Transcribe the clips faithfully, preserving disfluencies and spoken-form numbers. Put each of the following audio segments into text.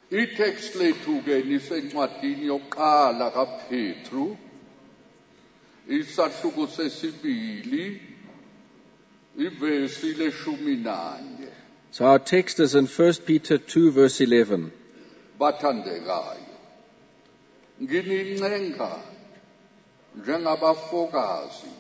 I-text lethu ke nisencwadini yokuqala kaPetru, isahluko sesibili, ivesi leshumi nanye. So our text is in First Peter two, verse eleven. Bathandekayo, nginincenga njengabafokazi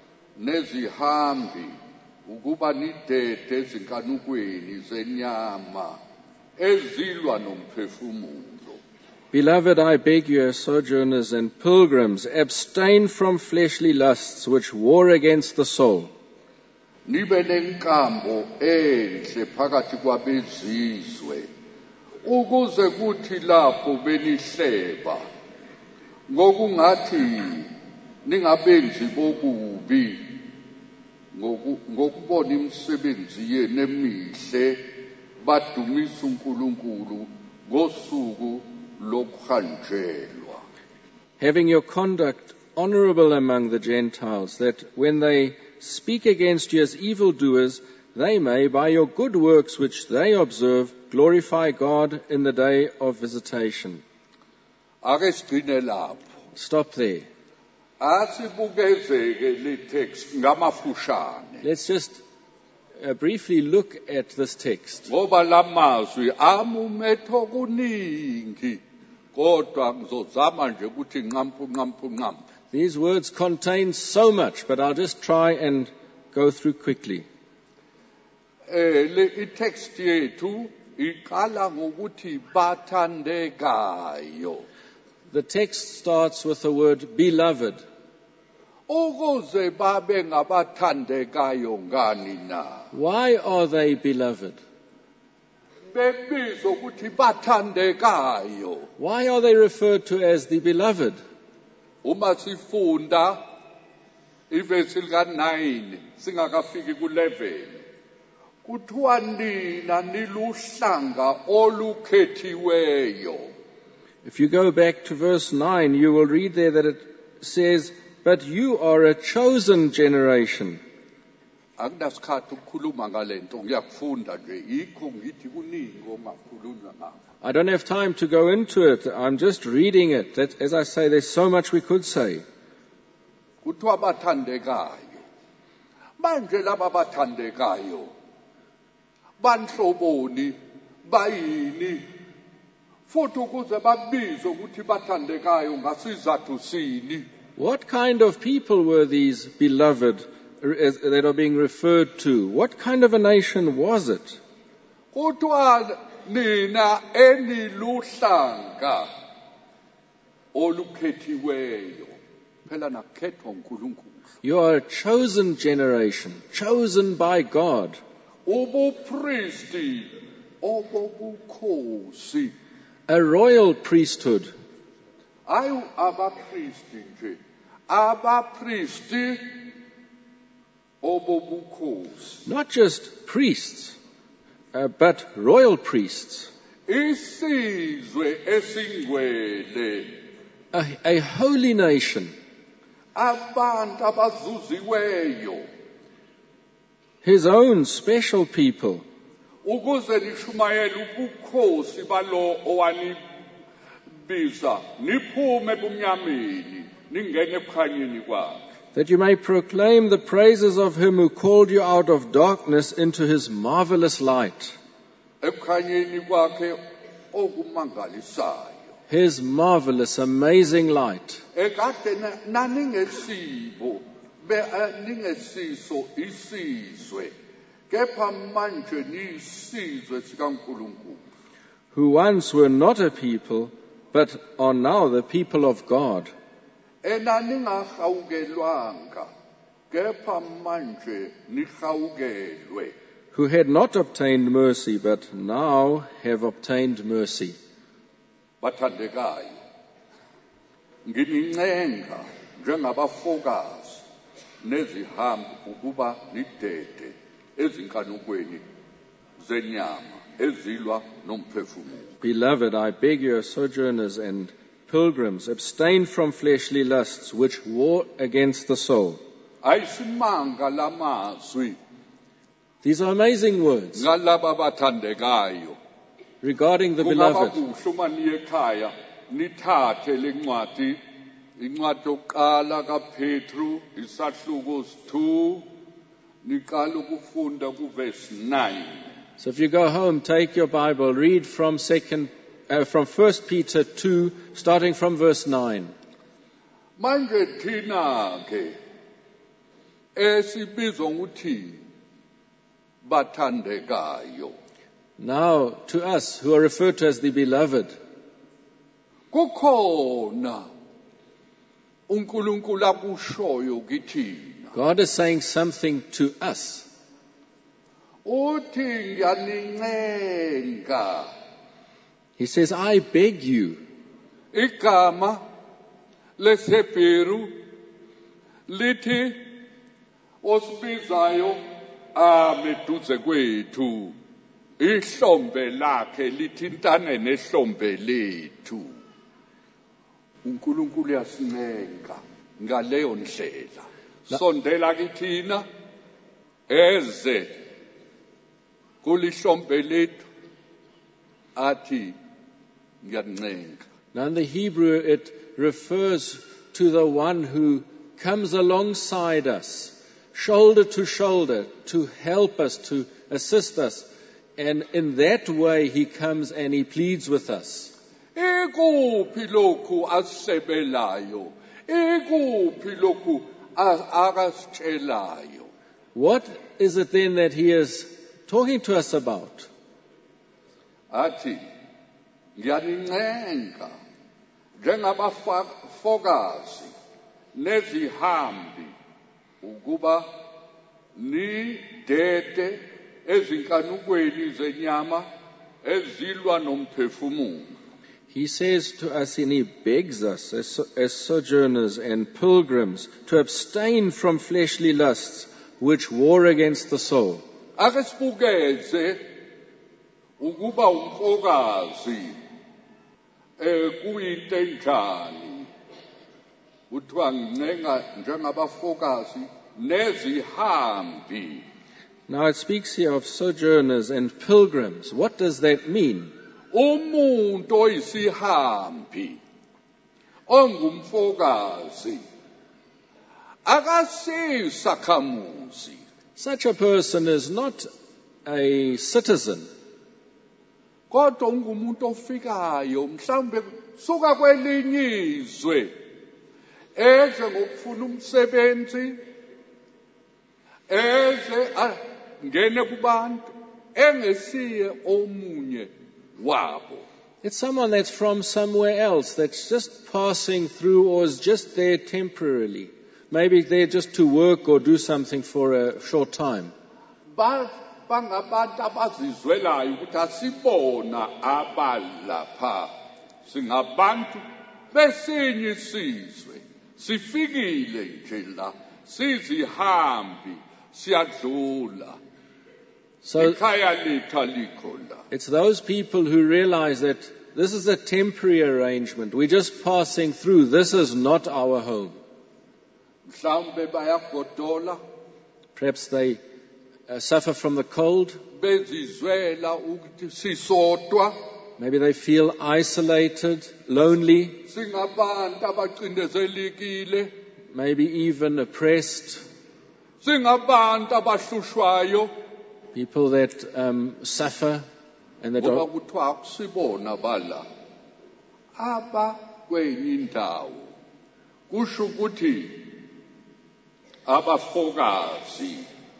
nezihambi ukuba nidede ezinkanukweni zenyama ezilwa nomphefumulo. Beloved, I beg you, as sojourners and pilgrims, abstain from fleshly lusts which war against the soul. Nibe nenkambo enhle phakathi kwabezizwe, ukuze kuthi lapho benihleba ngokungathi ningabenzi bokubi ngokubona imisebenzi yenu emihle badumisa uNkulunkulu ngosuku lokuhanjelwa. Having your conduct honorable among the Gentiles, that when they speak against you as evildoers, they may, by your good works which they observe, glorify God in the day of visitation. Ake sigcine lapho. Stop there. Asibukezeke le text ngamafushane. Let's just uh, briefly look at this text. Ngoba lamazwi amumetho kuningi, kodwa ngizozama nje ukuthi nqampu nqampu nqampu. These words contain so much, but I'll just try and go through quickly. Eh le text yethu iqala ngokuthi bathandekayo. The text starts with the word beloved. Ukuze babe ngabathandekayo ngani na? Why are they beloved? Bebizwa ukuthi bathandekayo. Why are they referred to as the beloved? Uma sifunda ivesi lika nine singakafiki ku eleven, kuthiwa nina niluhlanga olukhethiweyo. If you go back to verse nine, you will read there that it says, but you are a chosen generation. Akunasikhathi ukukhuluma ngalento, ngiyakufunda nje, yikho ngithi kuningi ongakhulunywa ngakho. I don't have time to go into it. I'm just reading it. That, as I say, there's so much we could say. Kuthiwa bathandekayo. Manje laba bathandekayo banhloboni bayini futhi ukuze babizwe ukuthi bathandekayo ngasizathu sini. What kind of people were these beloved that are being referred to? What kind of a nation was it? Kuthiwa nina eniluhlanga olukhethiweyo. Phela nakukhethwa uNkulunkulu. You are a chosen generation, chosen by God. Ubupristi obubukhosi. A royal priesthood. Ayu abapristi nje. Abapristi obubukhosi. Not just priests, uh, but royal priests. Isizwe esingcwele. A, a holy nation. Abantu abazuziweyo. His own special people. Ukuze nishumayele ubukhosi balo owanibiza niphume ebumnyameni ningene ebukhanyeni kwakhe. That you may proclaim the praises of him who called you out of darkness into his marvelous light. Ebukhanyeni kwakhe okumangalisayo. His marvelous, amazing light. Ekade naningesibo be ningesiso isizwe. Kepha manje nisizwe sikaNkulunkulu. Who once were not a people, but are now the people of God. Enaningahawukelwanga, kepha manje nihawukelwe. Who had not obtained mercy, but now have obtained mercy. Bathandekayo, nginincenga njengabafokazi nezihambi ukuba nidede ezinkanukweni zenyama ezilwa nomphefumulo. Beloved, I beg you, as sojourners and pilgrims, abstain from fleshly lusts which war against the soul. Ayisimanga lamazwi. These are amazing words. Ngalaba bathandekayo. regarding the kungaba beloved. kuhle uma niye ekhaya nithathe lencwadi incwadi yokuqala kaPetru isahluko two niqala ukufunda kuverse nine. So if you go home, take your Bible, read from second, uh, from First Peter two, starting from verse nine. Manje thina ke esibizwa ukuthi bathandekayo. Now, to us who are referred to as the beloved, kukhona uNkulunkulu akushoyo kithina. God is saying something to us. Uthi ngiyanincenga. He says, I beg you. Igama leSebheru lithi osibizayo ameduze kwethu. Ihlombe lakhe lithintane nehlombe lethu. uNkulunkulu yasincenga ngaleyo ndlela. Sondela kithina eze kulihlombe lethu athi ngiyancenga. Now in the Hebrew it refers to the one who comes alongside us, shoulder to shoulder, to help us, to assist us. And in that way he comes and he pleads with us. Ikuphi lokhu asebelayo? Ikuphi lokhu akasitshelayo? What is it then that he is talking to us about? Athi ngiyanincenga njengabafokazi nezihambi ukuba nidede ezinkanukweni zenyama ezilwa nomphefumulo. He says to us and he begs us as, as sojourners and pilgrims to abstain from fleshly lusts which war against the soul. Ake sibukeze ukuba umfokazi ekuyinto enjani. Uthiwa ngincenga njengabafokazi nezihambi. Now it speaks here of sojourners and pilgrims. What does that mean? Umuntu oyisihambi ongumfokazi akasisakhamuzi. Such a person is not a citizen. Kodwa ungumuntu ofikayo mhlawumbe suka kwelinye izwe eze ngokufuna umsebenzi eze ngene kubantu engesiye omunye wabo. It's someone that's from somewhere else, that's just passing through or is just there temporarily. Maybe they're just to work or do something for a short time. Ba bangabantu abazizwelayo ukuthi asibona abalapha singabantu besinye isizwe sifikile nje la sizihambi siyadlula. So it's those people who realize that this is a temporary arrangement. We're just passing through. This is not our home. Perhaps they uh, suffer from the cold. Maybe they feel isolated, lonely. Maybe even oppressed. People that um, suffer and that don't. Abafokazi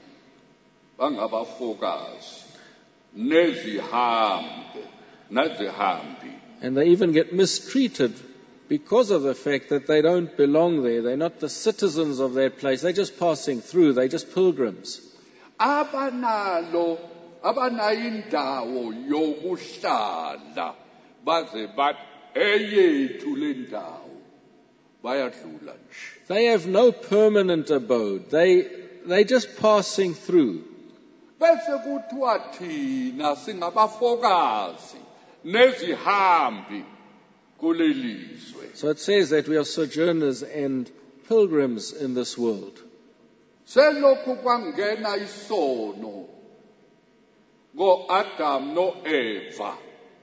bangabafokazi nezihambi nezihambi. And they even get mistreated because of the fact that they don't belong there. They're not the citizens of that place. They're just passing through. They're just pilgrims. Abanalo abanayindawo yokuhlala baze bat eyethu lendawo bayadlula nje. They have no permanent abode. They they're just passing through. Bese kuthiwa thina singabafokazi nezihambi kulelizwe. So it says that we are sojourners and pilgrims in this world. Selokhu kwangena isono ngo Adam no Eva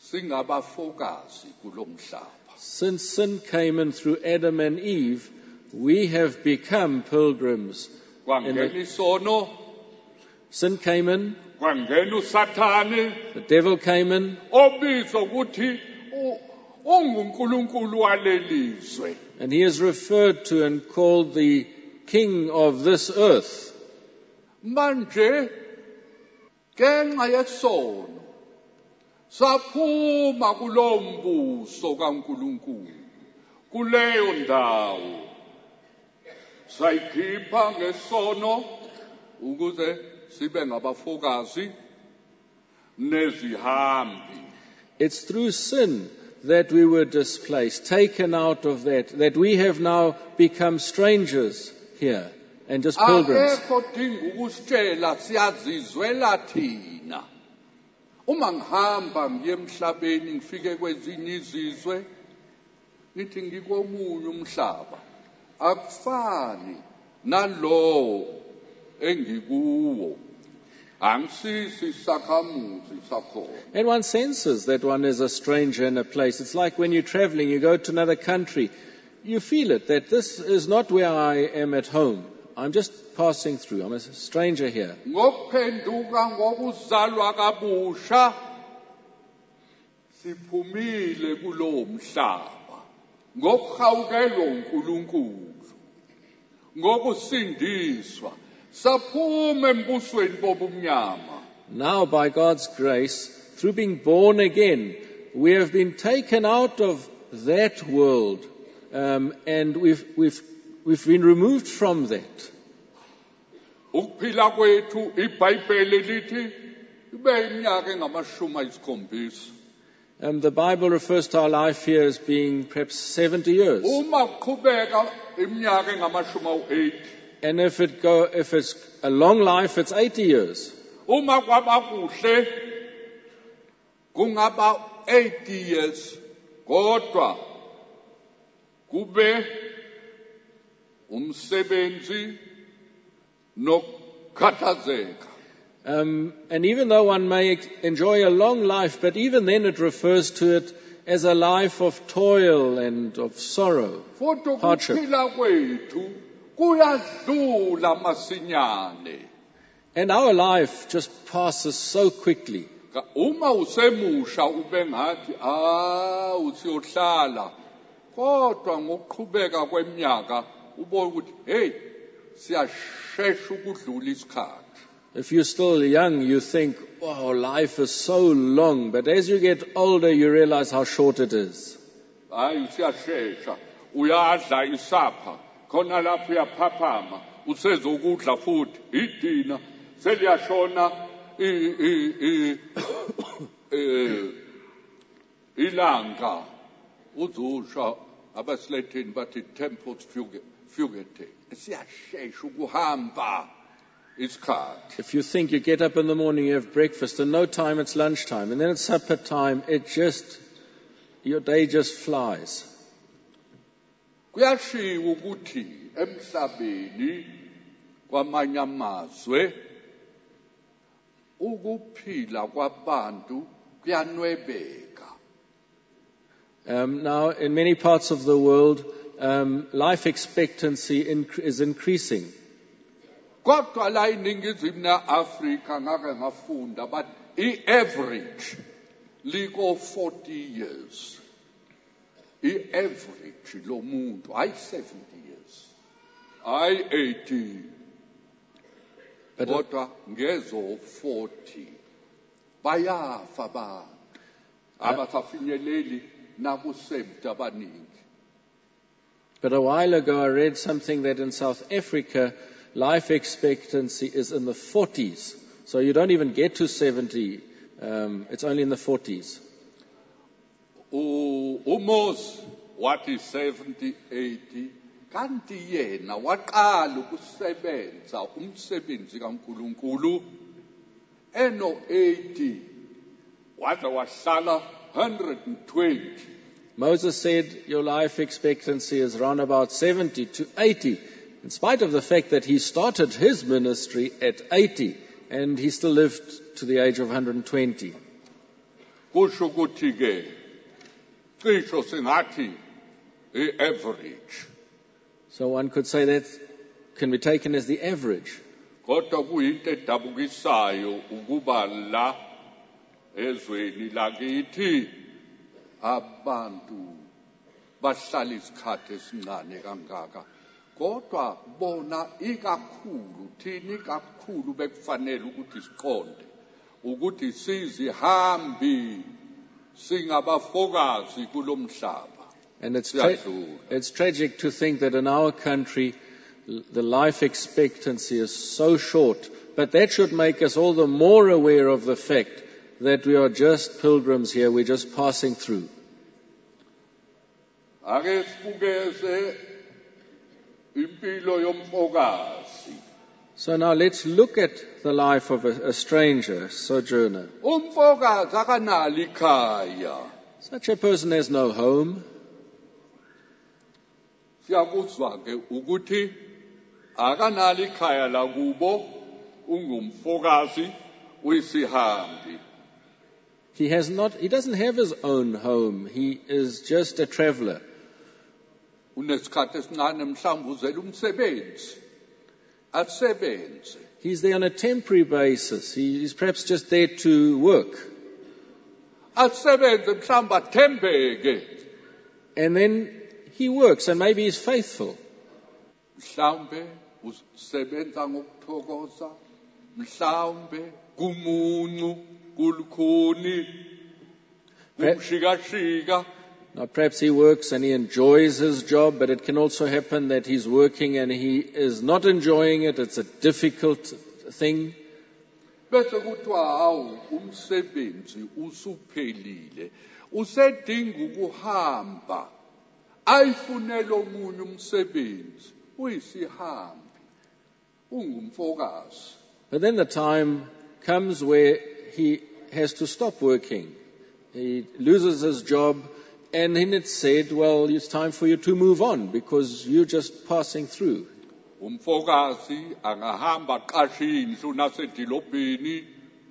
singabafokazi kulomhlaba. Since sin came in through Adam and Eve, we have become pilgrims. Kwangena isono, Sin came in, kwangena uSathane, the devil came in, obizwa ukuthi u- unguNkulunkulu walelizwe. and he is referred to and called the king of this earth. Manje ngenxa yesono saphuma kulombuso kaNkulunkulu kuleyo ndawo sayikhipha ngesono ukuze sibe ngabafokazi nezihambi. It's through sin that we were displaced, taken out of that, that we have now become strangers here and just pilgrims. Akekho dinga ukusitshela siyazizwela thina. Uma ngihamba ngiye emhlabeni ngifike kwezinye izizwe ngithi ngikomunye umhlaba akufani nalowo engikuwo. Angisisi sakhamuzi sakhona. And one senses that one is a stranger in a place. It's like when you're traveling, you go to another country, you feel it, that this is not where I am at home. I'm just passing through. I'm a stranger here. Ngokuphenduka ngokuzalwa kabusha siphumile kulowo mhlaba ngokuhawukelwa uNkulunkulu ngokusindiswa saphuma embusweni bobumnyama. Now, by God's grace, through being born again, we have been taken out of that world, um, and we've, we've, we've been removed from that. Ukuphila kwethu iBhayibheli lithi ibe iminyaka engamashumi ayisikhombisa. Um, the Bible refers to our life here as being perhaps seventy years. Uma kuqhubeka iminyaka engamashumi awu-eight. And if it go, if it's a long life, it's eighty years. Uma kwaba kuhle kungaba eighty years kodwa kube umsebenzi nokukhathazeka. Um, and even though one may ex- enjoy a long life, but even then it refers to it as a life of toil and of sorrow, Futhi hardship. ukuphila kwethu kuyadlula masinyane. And our life just passes so quickly. Ka- Uma usemusha ube ngathi ah usiyohlala kodwa ngokuqhubeka kweminyaka ubona ukuthi hey siyashesha ukudlula isikhathi. If you're still young, you think, oh, life is so long. But as you get older, you realize how short it is. Hayi siyashesha uyadla isapha khona lapho uyaphaphama usezokudla futhi idina seliyashona i- i- i- eh, ilanga uzusha abasiletheni bathi tempos fugate siyashesha ukuhamba isikhathi. If you think you get up in the morning, you have breakfast, and no time it's lunchtime, and then it's supper time, it just, your day just flies. Kuyashiwo ukuthi emhlabeni kwamanye amazwe ukuphila kwabantu kuyanwebeka. Um, now, in many parts of the world, um, life expectancy inc- is increasing. Kodwa la iningizimu neAfrika ngake ngafunda but i-average liko forty years. I-average lo muntu hayi seventy years. Hayi eighty. But Kodwa ngezo forty bayafa abantu abasafinyeleli nakuseventy abaningi. But a while ago, I read something that in South Africa, life expectancy is in the forties. So you don't even get to seventy. Um, it's only in the forties. U- uMose wathi seventy eighty kanti yena waqala ukusebenza umsebenzi kaNkuluNkulu eno eighty waze wahlala one hundred twenty. Moses said your life expectancy is around about seventy to eighty, in spite of the fact that he started his ministry at eighty, and he still lived to the age of one hundred twenty. kusho ukuthi ke cisho singathi i-average. So one could say that can be taken as the average. Kodwa kuyinto edabukisayo ukuba la ezweni lakithi abantu bahlala isikhathi esincane kangaka. Kodwa bona ikakhulu thini kakhulu bekufanele ukuthi siqonde ukuthi sizihambi singabafokazi kulomhlaba. And it's tra- it's tragic to think that in our country the life expectancy is so short, but that should make us all the more aware of the fact that we are just pilgrims here, we're just passing through. Ake sibukeze impilo yomfokazi. So now let's look at the life of a, a stranger, sojourner. Umfokazi akanalo ikhaya. Such a person has no home. Siyakuzwa ke ukuthi akanalo ikhaya lakubo, ungumfokazi uyisihambi. He has not, he doesn't have his own home. He is just a traveler. Unesikhathi esincane mhlawumbe uzela umsebenzi. Asebenze. He's there on a temporary basis. He's perhaps just there to work. Asebenze mhlawumbe athembeke. And then he works and maybe he's faithful. Mhlawumbe usebenza ngokuthokoza. Mhlawumbe kumuncu kulukhuni kumshikashika. Now perhaps he works and he enjoys his job, but it can also happen that he's working and he is not enjoying it. It's a difficult thing. Bese kuthiwa hawu umsebenzi usuphelile. Usedinga ukuhamba. Ayifunele omunye umsebenzi. Uyisihambi. Ungumfokazi. But then the time comes where he has to stop working. He loses his job. And then it said, well, it's time for you to move on because you're just passing through. Umfokazi angahamba aqashe indlu nasedilobheni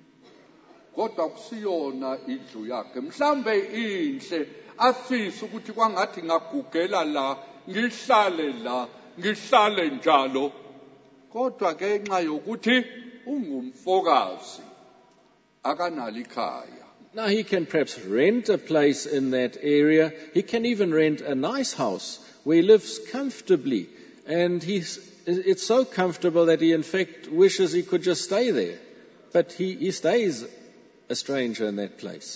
kodwa kusiyona indlu yakhe. Mhlambe inhle afisa ukuthi kwangathi ngagugela la, ngihlale la, ngihlale njalo. Kodwa ngenxa yokuthi ungumfokazi akanalo ikhaya. Now he can perhaps rent a place in that area. He can even rent a nice house where he lives comfortably. And he's, it's so comfortable that he in fact wishes he could just stay there. But he, he stays a stranger in that place.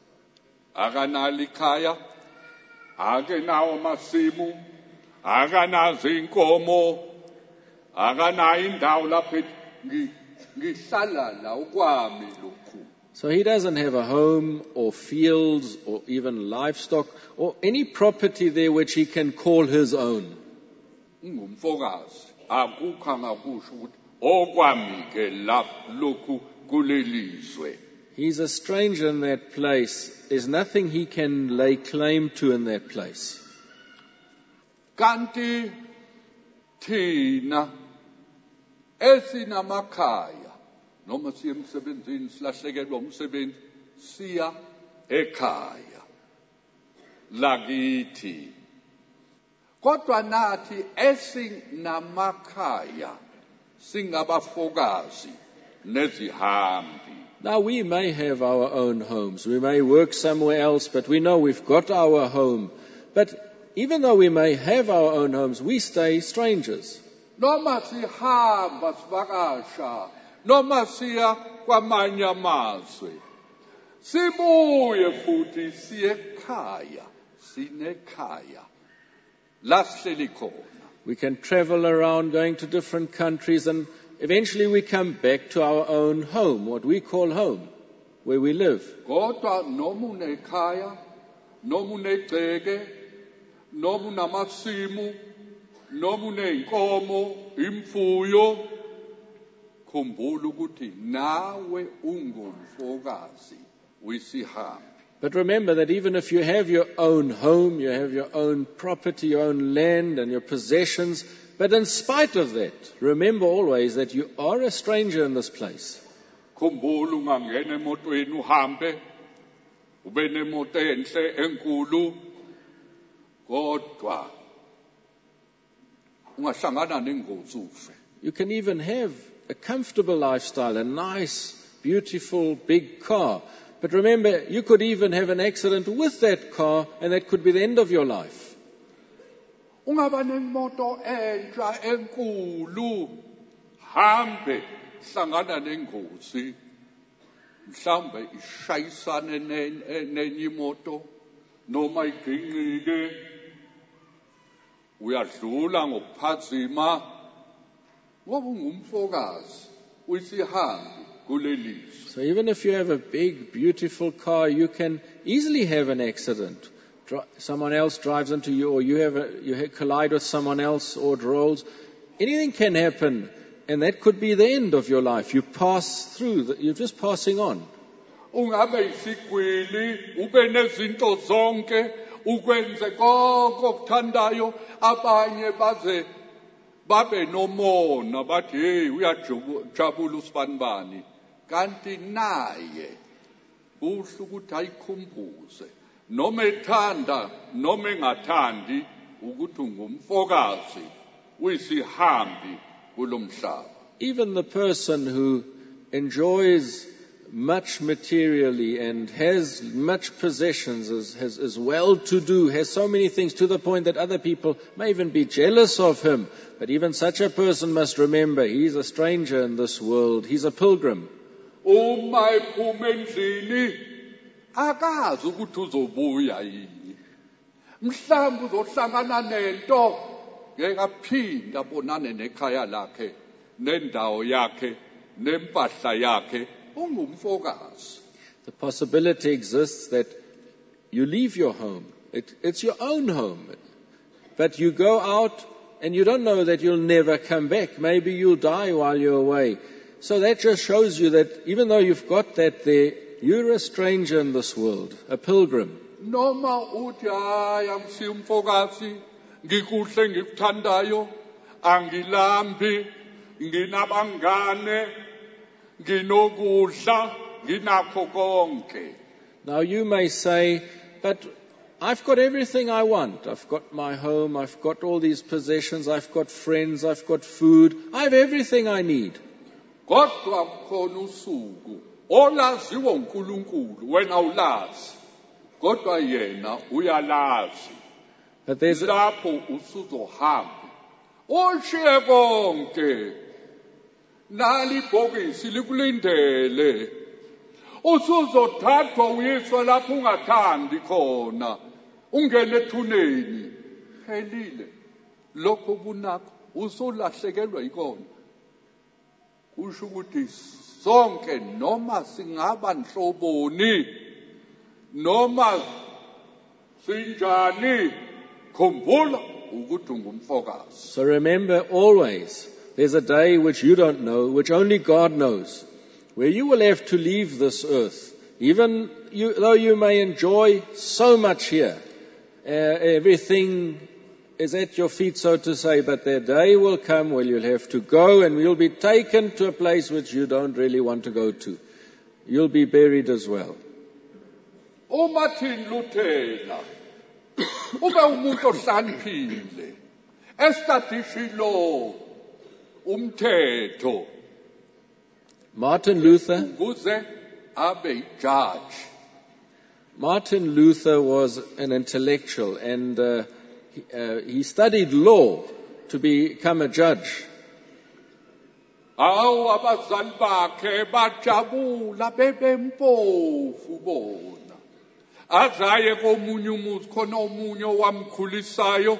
Akanalo ikhaya, akenawo amasimu, akanazo inkomo, akanayo indawo lapho ngihlala la ukwami lokhu. So he doesn't have a home or fields or even livestock or any property there which he can call his own. Ungumfokazi akukho angakusho ukuthi okwami ke la lokhu kulelizwe. He's a stranger in that place. There's nothing he can lay claim to in that place. Kanti thina esinamakhaya noma siya emsebenzini silahlekelwa umsebenzi siya ekhaya lakithi. Kodwa nathi esinamakhaya singabafokazi nezihambi. Now we may have our own homes. We may work somewhere else, but we know we've got our home. But even though we may have our own homes, we stay strangers. Noma sihamba sivakasha, noma siya kwamanye amazwe, sibuye futhi siye ekhaya, sinekhaya la sihleli khona. We can travel around going to different countries and eventually we come back to our own home, what we call home, where we live. Kodwa noma unekhaya, noma unegceke, noma unamasimu, noma uneyinkomo, imfuyo, khumbula ukuthi nawe ungumfokazi wesihambi. But remember that even if you have your own home, you have your own property, your own land and your possessions, but in spite of that, remember always that you are a stranger in this place. Khumbula ungangena emotweni uhambe ube nemoto enhle enkulu kodwa ungahlangana nengozi ufe. You can even have a comfortable lifestyle, a nice, beautiful, big car. But remember, you could even have an accident with that car, and that could be the end of your life. Ungaba nemoto enhle enkulu hambe hlangana nengozi mhlambe ishayisane nenye imoto noma iginqike uyadlula ngokuphazima ngoba ungumfokazi uyisihambi kulelizwe. So even if you have a big, beautiful car, you can easily have an accident. Someone else drives into you, or you have a, you collide with someone else, or it rolls. Anything can happen, and that could be the end of your life. You pass through, you're just passing on. Ungabe isigwili ube nezinto zonke ukwenze konke okuthandayo abanye baze babe nomona bathi hey uyajabula usibanibani kanti naye uhle ukuthi ayikhumbuze noma ethanda noma engathandi ukuthi ungumfokazi uyisihambi kulomhlaba. Even the person who enjoys much materially and has much possessions, is, has, is well-to-do, has so many things to the point that other people may even be jealous of him. But even such a person must remember he's a stranger in this world. He's a pilgrim. Uma ephume endlini akazi ukuthi uzobuya yini. Mhlawumbe uzohlangana nento ngeke aphinde abonane nekhaya lakhe, nendawo yakhe, nempahla yakhe. The possibility exists that you leave your home. It, it's your own home. But you go out and you don't know that you'll never come back. Maybe you'll die while you're away. So that just shows you that even though you've got that there, you're a stranger in this world, a pilgrim. Noma uthi hayi angisiyo umfokazi ngikuhle ngikuthandayo angilambi nginabangane. Now you may say, but I've got everything I want. I've got my home, I've got all these possessions, I've got friends, I've got food. I have everything I need. Kodwa khona usuku olaziwa uNkulunkulu wena ulazi kodwa yena uyalazi. But there's lapho usuzohamba oshiye konke nali bhokisi likulindele usuzothathwa uyiswa lapho ungathandi khona ungene ethuneni phelile lokho bunakho usolahlekelwa ikona. Kusho ukuthi sonke noma singaba nhloboni noma sinjani khumbula ukuthi ungumfokazi. So remember always, there's a day which you don't know, which only God knows, where you will have to leave this earth. Even you, though you may enjoy so much here, uh, everything is at your feet, so to say, but the day will come where you'll have to go and you'll be taken to a place which you don't really want to go to. You'll be buried as well. uMartin Luther ube umuntu ohlaniphile estadishilo umthetho. Martin Luther ukuze abe judge. Martin Luther was an intellectual and uh, he, uh, he studied law to become a judge. Awu abazali bakhe bajabula bebempofu bona. Azaye komunye umuzi khona omunye wamkhulisayo.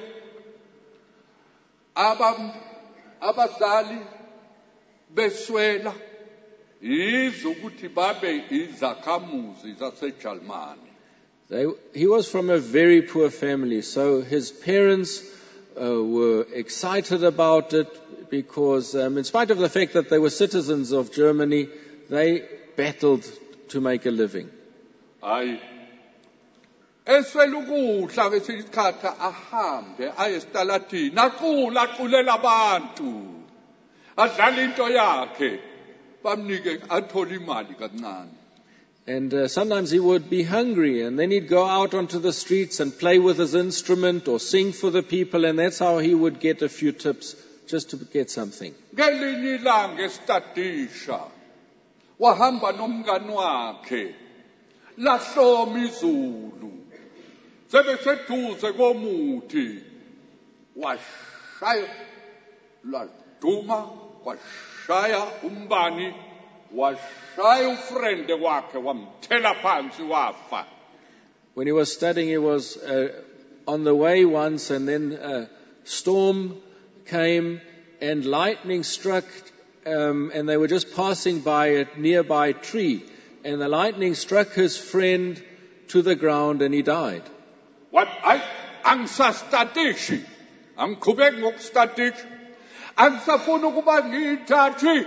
Aba abazali beswela izokuthi babe izakhamuzi zaseJalimani. He was from a very poor family, so his parents uh, were excited about it because um, in spite of the fact that they were citizens of Germany, they battled to make a living. Aye. Eswela ukudla kwesikhatha ahambe ayesitaladini aqula aqulela abantu adlala into yakhe bamnike athola imali kancane. And uh, sometimes he would be hungry, and then he'd go out onto the streets and play with his instrument or sing for the people, and that's how he would get a few tips just to get something. Ngelinye ilanga estadisha wahamba nomngani wakhe lahloma izulu sebeseduze komuthi washaya laduma washaya umbani washaya ufrende wakhe wamthela phansi wafa. When he was studying, he was uh, on the way once, and then a storm came and lightning struck, um, and they were just passing by a nearby tree, and the lightning struck his friend to the ground, and he died. What I angisastatishi angiqhubeki ngokustatish angisafuna ukuba ngiyithathi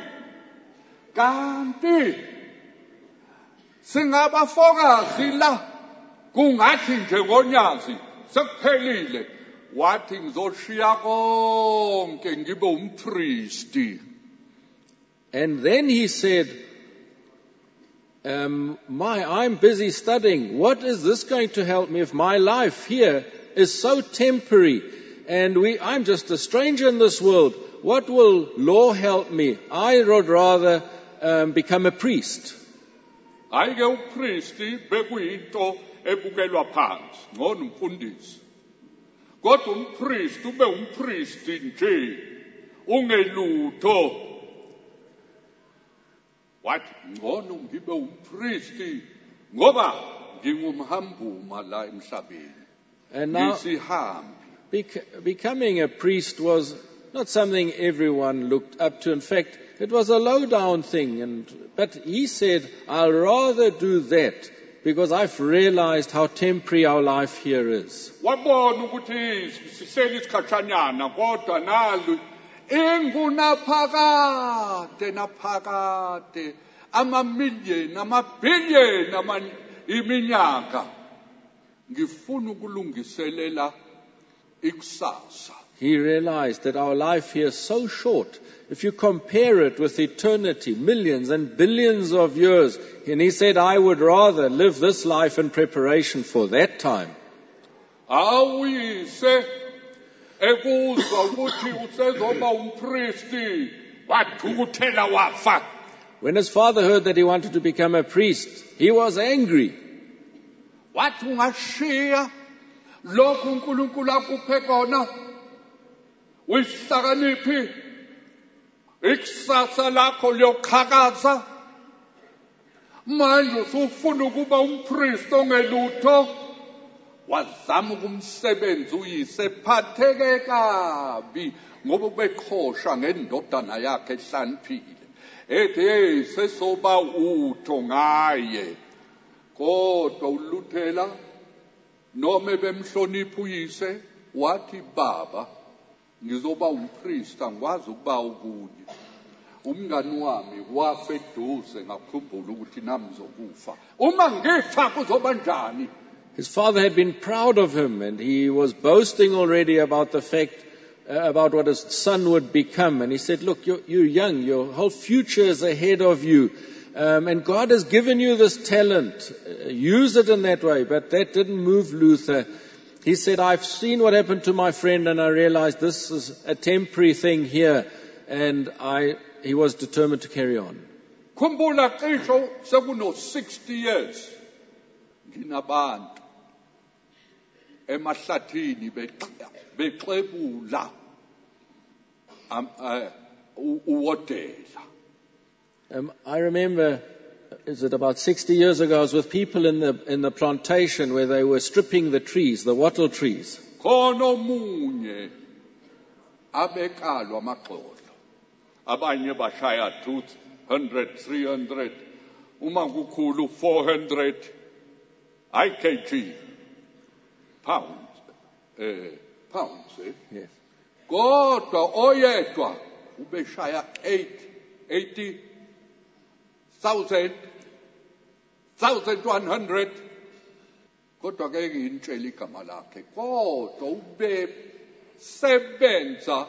kanti singabafokazi la kungathi nje ngonyazi sekuphelile wathi ngizoshiya konke ngibe umpriesti. And then he said, um, my, I'm busy studying. What is this going to help me if my life here is so temporary and we, I'm just a stranger in this world? What will law help me? I would rather um, become a priest. Ayike upriesti bekuyinto ebukelwa phansi ngona umfundisi. Kodwa umpriest ube umpriesti nje ungelutho. Wathi ngcono ngibe umpriesti ngoba ngingumhambuma la emhlabeni. And now, bec- becoming a priest was not something everyone looked up to. In fact, it was a low-down thing. And but he said, I'll rather do that because I've realized how temporary our life here is. Wabona ukuthi sisele isikhatshanyana kodwa nalu ingunaphakade naphakade amamillion amabhillion iminyaka ngifuna ukulungiselela ikusasa. He realized that our life here is so short. If you compare it with eternity, millions and billions of years, and he said, I would rather live this life in preparation for that time. Awuyise ekuzwa ukuthi usezoba umpriesti wathukuthela wafa. When his father heard that he wanted to become a priest, he was angry. Wathi ungashiya lokhu uNkulunkulu akuphe kona uyihlakaniphi ikusasa lakho liyoqhakaza manje usufuna ukuba umpriest ongelutho. Wazama ukumsebenza uyise phatheke kabi ngoba ubeqhosha ngendodana yakhe ehlaniphile ethi hey sesoba utho ngaye kodwa uLuthela noma bemhlonipha uyise wathi baba ngizoba umpriest angikwazi ukuba ukunye. Umngani wami wafa eduze ngakhumbula ukuthi nami ngizokufa uma ngifa kuzoba njani. His father had been proud of him, and he was boasting already about the fact, uh, about what his son would become. And he said, look, you're, you're young, your whole future is ahead of you. Um, and God has given you this talent. Uh, use it in that way. But that didn't move Luther. He said, I've seen what happened to my friend, and I realized this is a temporary thing here. And I, he was determined to carry on. Khumbula cisho sekuno sixty years. Nginabantu emahlathini bexebula uwodela. Um, I remember, is it about sixty years ago, I was with people in the in the plantation where they were stripping the trees, the wattle trees. Khona omunye abekalwa amaxolo. Abanye bashaya two hundred, three hundred, uma kukhulu four hundred I kg pounds, eh, pounds, eh? Yes. Kodwa oyedwa ubeshaya eight, eighty thousand, thousand one hundred. Kodwa ke ngintshela igama lakhe. Kodwa ube sebenza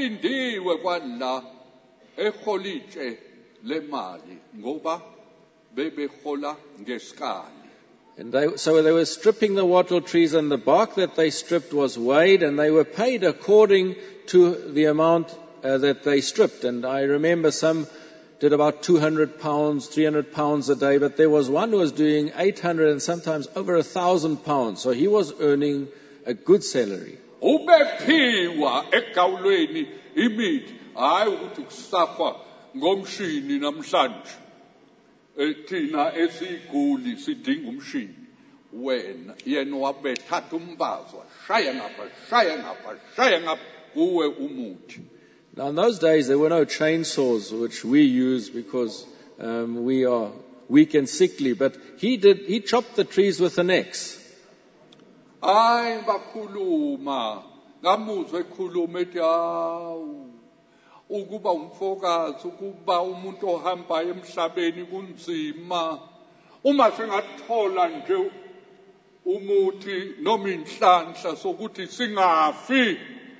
okuphindiwe kwala eholitshe lemali ngoba bebehola ngesikali. And they, so they were stripping the wattle trees, and the bark that they stripped was weighed, and they were paid according to the amount uh, that they stripped. And I remember some did about two hundred pounds, three hundred pounds a day, but there was one who was doing eight hundred and sometimes over a thousand pounds. So he was earning a good salary. Ubephiwa egawulweni imithi hayi ukuthi kusafa ngomshini namhlanje. Thina esiguli sidinga umshini. Wena yena wabethatha umbazwa shaya ngapha shaya ngapha shaya ngapha kuwe umuthi. Now in those days there were no chainsaws which we use because um, we are weak and sickly, but he did he chopped the trees with an axe. Ay bakhuluma ngamuzwe ekhuluma ethi awu ukuba umfokazi ukuba umuntu ohamba emhlabeni kunzima uma singathola nje umuthi noma inhlanhla sokuthi singafi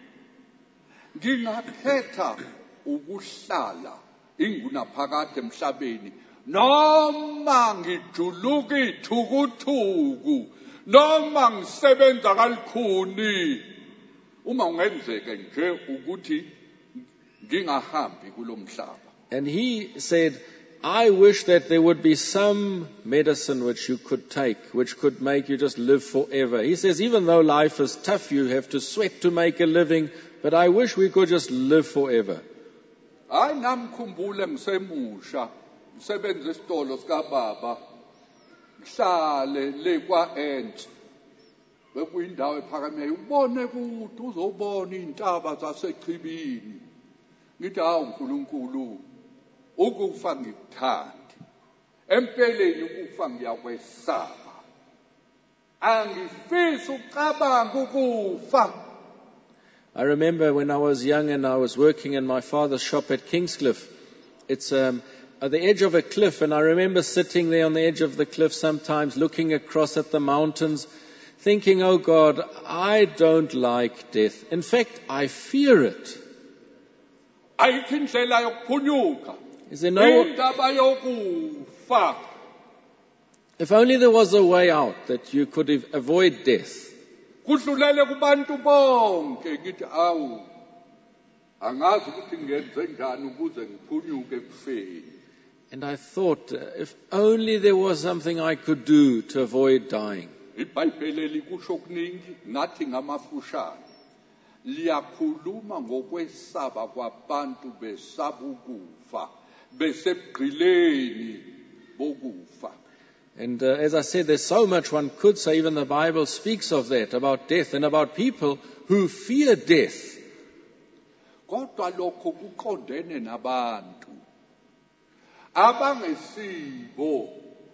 ngingakhetha ukuhlala ingunaphakade emhlabeni noma ngijuluka ithukuthuku noma ngisebenza kalukhuni uma ungenzeka nje ukuthi ngingahambi kulomhlaba. And he said, I wish that there would be some medicine which you could take, which could make you just live forever. He says, even though life is tough, you have to sweat to make a living, but I wish we could just live forever. Hayi namkhumbule ngisemusha ngisebenza esitolo sika baba ngihlale le kwa ent bekuyindawo ephakameyo ubone ukuthi uzobona izintaba zasechibini ngithi hawu uNkulunkulu ukufa ngikuthandi empeleni ukufa ngiyakwesaba angifisi ucabanga ukufa. I remember when I was young and I was working in my father's shop at Kingscliff. It's um, at the edge of a cliff, and I remember sitting there on the edge of the cliff sometimes looking across at the mountains thinking, oh God, I don't like death. In fact, I fear it. Is there no... If only there was a way out that you could avoid death. Kudlulele kubantu bonke ngithi awu angazi ukuthi ngenze njani ukuze ngiphunyuke ekufeni. And I thought, uh, if only there was something I could do to avoid dying. iBhayibheli likusho okuningi nathi ngamafushane liyakhuluma ngokwesaba kwabantu besaba ukufa besebugqileni bokufa. And uh, as I said, there's so much one could say. Even the Bible speaks of that, about death and about people who fear death. Kodwa lokho kuqondene nabantu abangesibo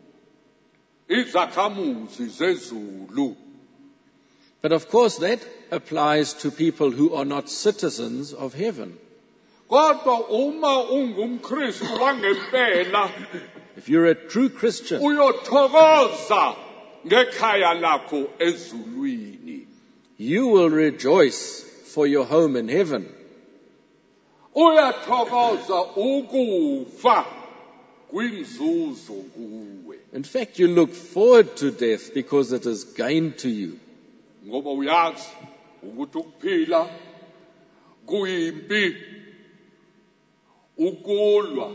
izakhamuzi zezulu. But of course that applies to people who are not citizens of heaven. Kodwa uma ungumKristu wangempela if you're a true Christian, uyothokoza ngekhaya lakho ezulwini. You will rejoice for your home in heaven. Uyathokoza ukufa kwinzuzo kuwe. In fact, you look forward to death because it is gain to you. Ngoba uyazi ukuthi ukuphila kuyimpi ukulwa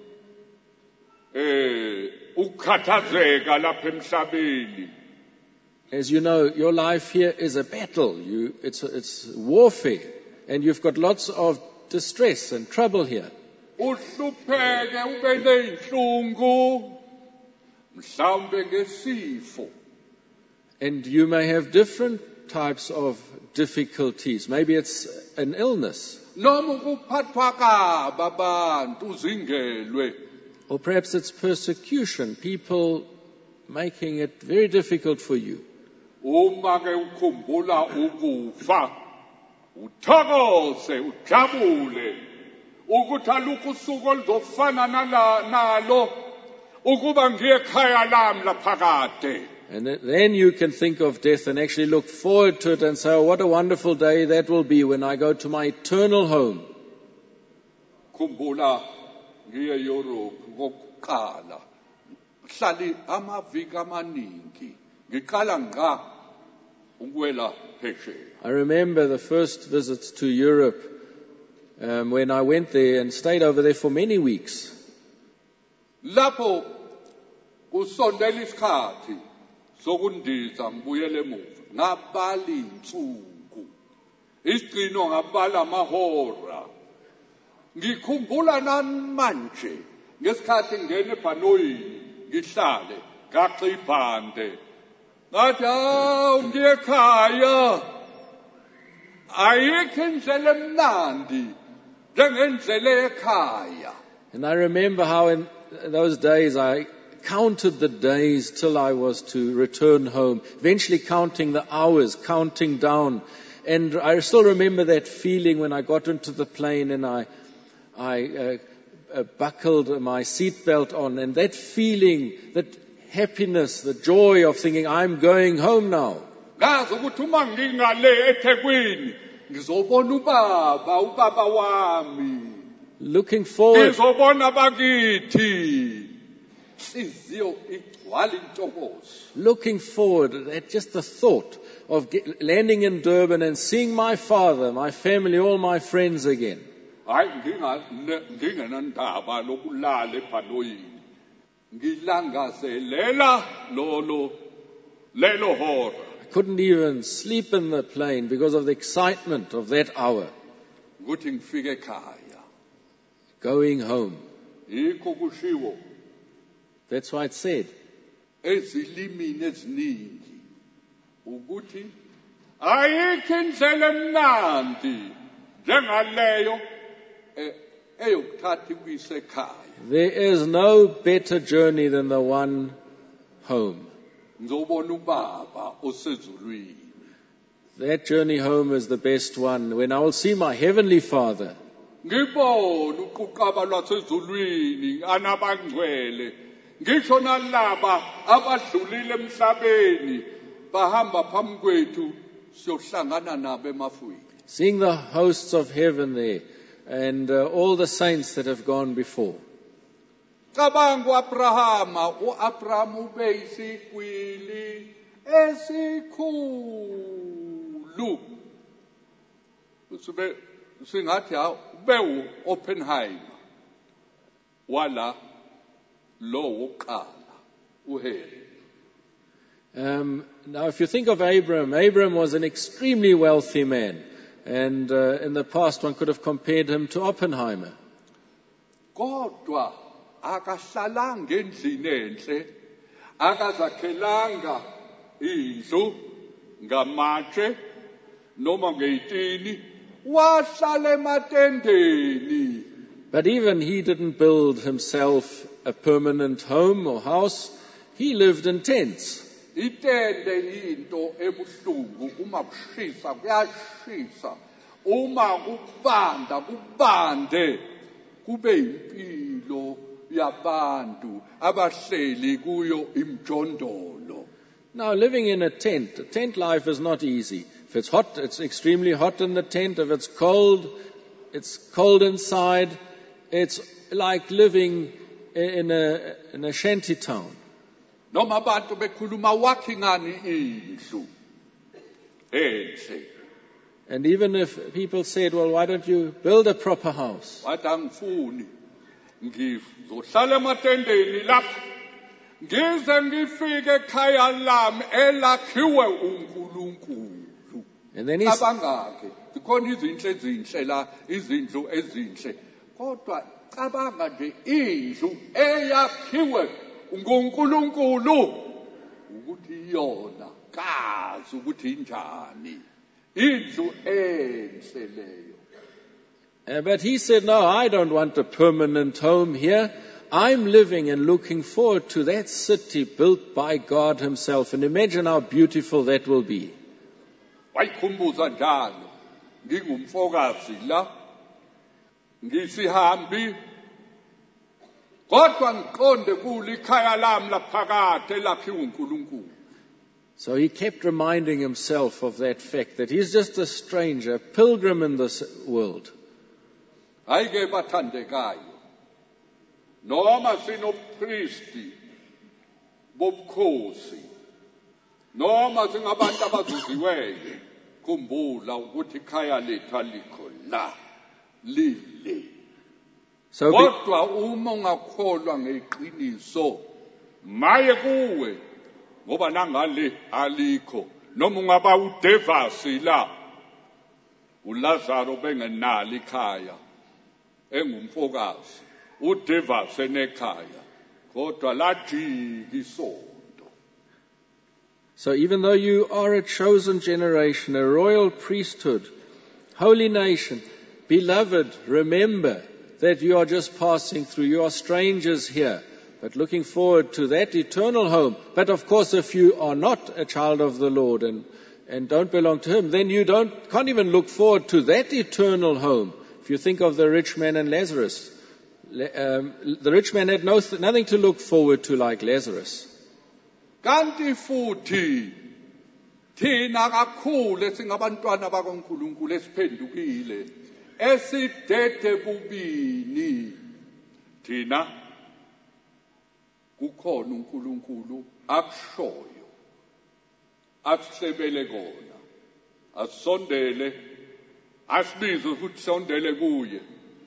eh ukhathazeka lapha emhlabeni. As you know, your life here is a battle. You, it's, it's warfare, and you've got lots of distress and trouble here. Uhlupheke ube neinhlungu mhlawumbe ngesifo. And you may have different types of difficulties. Maybe it's an illness. Noma ukuphathwa kabi abantu uzingelwe. Or perhaps it's persecution, people making it very difficult for you. Uma ke ukhumbula ukufa uthokoze ujabule ukuthi alukho usuku oluzofana nalo ukuba ngiye ekhaya lami laphakade. And then you can think of death and actually look forward to it and say, oh, what a wonderful day that will be when I go to my eternal home. Khumbula ngiye Europe ngokuqala hlali amaviki amaningi ngiqala ngqa ukuwela phesheya. I remember the first visits to Europe um, when I went there and stayed over there for many weeks. Lapho kusondela isikhathi sokundiza ngibuyele emuva ngabala insuku isigcino ngabala amahora ngikhumbula namanje ngesikhathi ngene ebhanoyini ngihlale gaxa ibhande ngathi awu ngiye ekhaya ayikho indlela emnandi njengendlela ekhaya. And I remember how in those days I counted the days till I was to return home, eventually counting the hours, counting down. And I still remember that feeling when I got into the plane and I, I uh, uh, buckled my seatbelt on, and that feeling, that happiness, the joy of thinking, I'm going home now. Ngazi ukuthi uma ngingale eThekwini ngizobona ubaba ubaba wami Looking forward, ngizobona bakithi inhliziyo igcwala intokozo. looking forward at just the thought of get, landing in Durban and seeing my father, my family, all my friends again. Hayi nginga ngingenandaba lokulala ebhanoyini ngilangazelela lolo lelo hora. I couldn't even sleep in the plane because of the excitement of that hour, Ukuthi ngifike ekhaya. going home. Yikho kushiwo That's why it said, ezilimini eziningi ukuthi ayikho indlela emnandi njengaleyo eh, eyokuthatha ikuyise ekhaya. there is no better journey than the one home. Ngizobona ubaba osezulwini. That journey home is the best one, when I will see my heavenly Father. Ngibona uquqaba lwasezulwini anabangcwele ngisho nalaba abadlulile emhlabeni bahamba phambi kwethu siyohlangana nabo emafwini. Seeing the hosts of heaven there and uh, all the saints that have gone before. Cabanga uAbrahama, uAbraham ube isigwili esikhulu. Sibe singathi ha ube uOppenheimer wala lo woqala uHenry. Um, now, if you think of Abraham, Abraham was an extremely wealthy man. And uh, in the past, one could have compared him to Oppenheimer. Kodwa akahlalanga endlini enhle, akazakhelanga indlu ngamatshe noma ngeyitini, wahlala ematendeni. But even he didn't build himself a permanent home or house. He lived in tents. Itende into ebuhlungu uma kushisa kuyashisa, uma kubanda kubande, kube impilo yabantu abahleli kuyo imjondolo. Now, living in a tent, a tent life is not easy. If it's hot, it's extremely hot in the tent. If it's cold, it's cold inside. It's like living in a, in a shanty town. Noma abantu bekhuluma wakhi ngani indlu enhle. And even if people said, well, why don't you build a proper house? Wathi angifuni ngizohlala ematendeni lapha ngize ngifike ekhaya lami elakhiwe uNkulunkulu. And then he Cabangake zikhona izinhle ezinhle la izindlu ezinhle, kodwa cabanga nje indlu eyakhiwe uNkulunkulu ukuthi yona kazi ukuthi injani indlu enhle leyo. Uh, but he said, no, I don't want a permanent home here. I'm living and looking forward to that city built by God himself. And imagine how beautiful that will be. Wayikhumbuza njalo ngingumfokazi la ngisihambi kodwa ngiqonde kule ikhaya lami laphakade elakhiwe uNkulunkulu. So he kept reminding himself of that fact, that he's just a stranger, a pilgrim in this world. Ayike bathandekayo, noma sinopristi bobukhosi noma singabantu abazuziweyo khumbula ukuthi ikhaya lethu alikho la lile. So, be- Kodwa uma ungakholwa ngeqiniso maye kuwe ngoba nangale alikho noma ungaba udevasi la uLazaro bengenalo ikhaya engumfokazi udevasi enekhaya kodwa lajika isonto. so even though you are a chosen generation, a royal priesthood, holy nation, beloved, remember that you are just passing through. You are strangers here, but looking forward to that eternal home. But of course, if you are not a child of the Lord and, and don't belong to Him, then you don't, can't even look forward to that eternal home. If you think of the rich man and Lazarus, um, the rich man had no, nothing to look forward to like Lazarus. Kanti futhi thina kakhulu esingabantwana bakaNkulunkulu esiphendukile esidede bubini thina kukhona uNkulunkulu akushoyo asihlebele kona asondele asibize ukuthi sondele kuye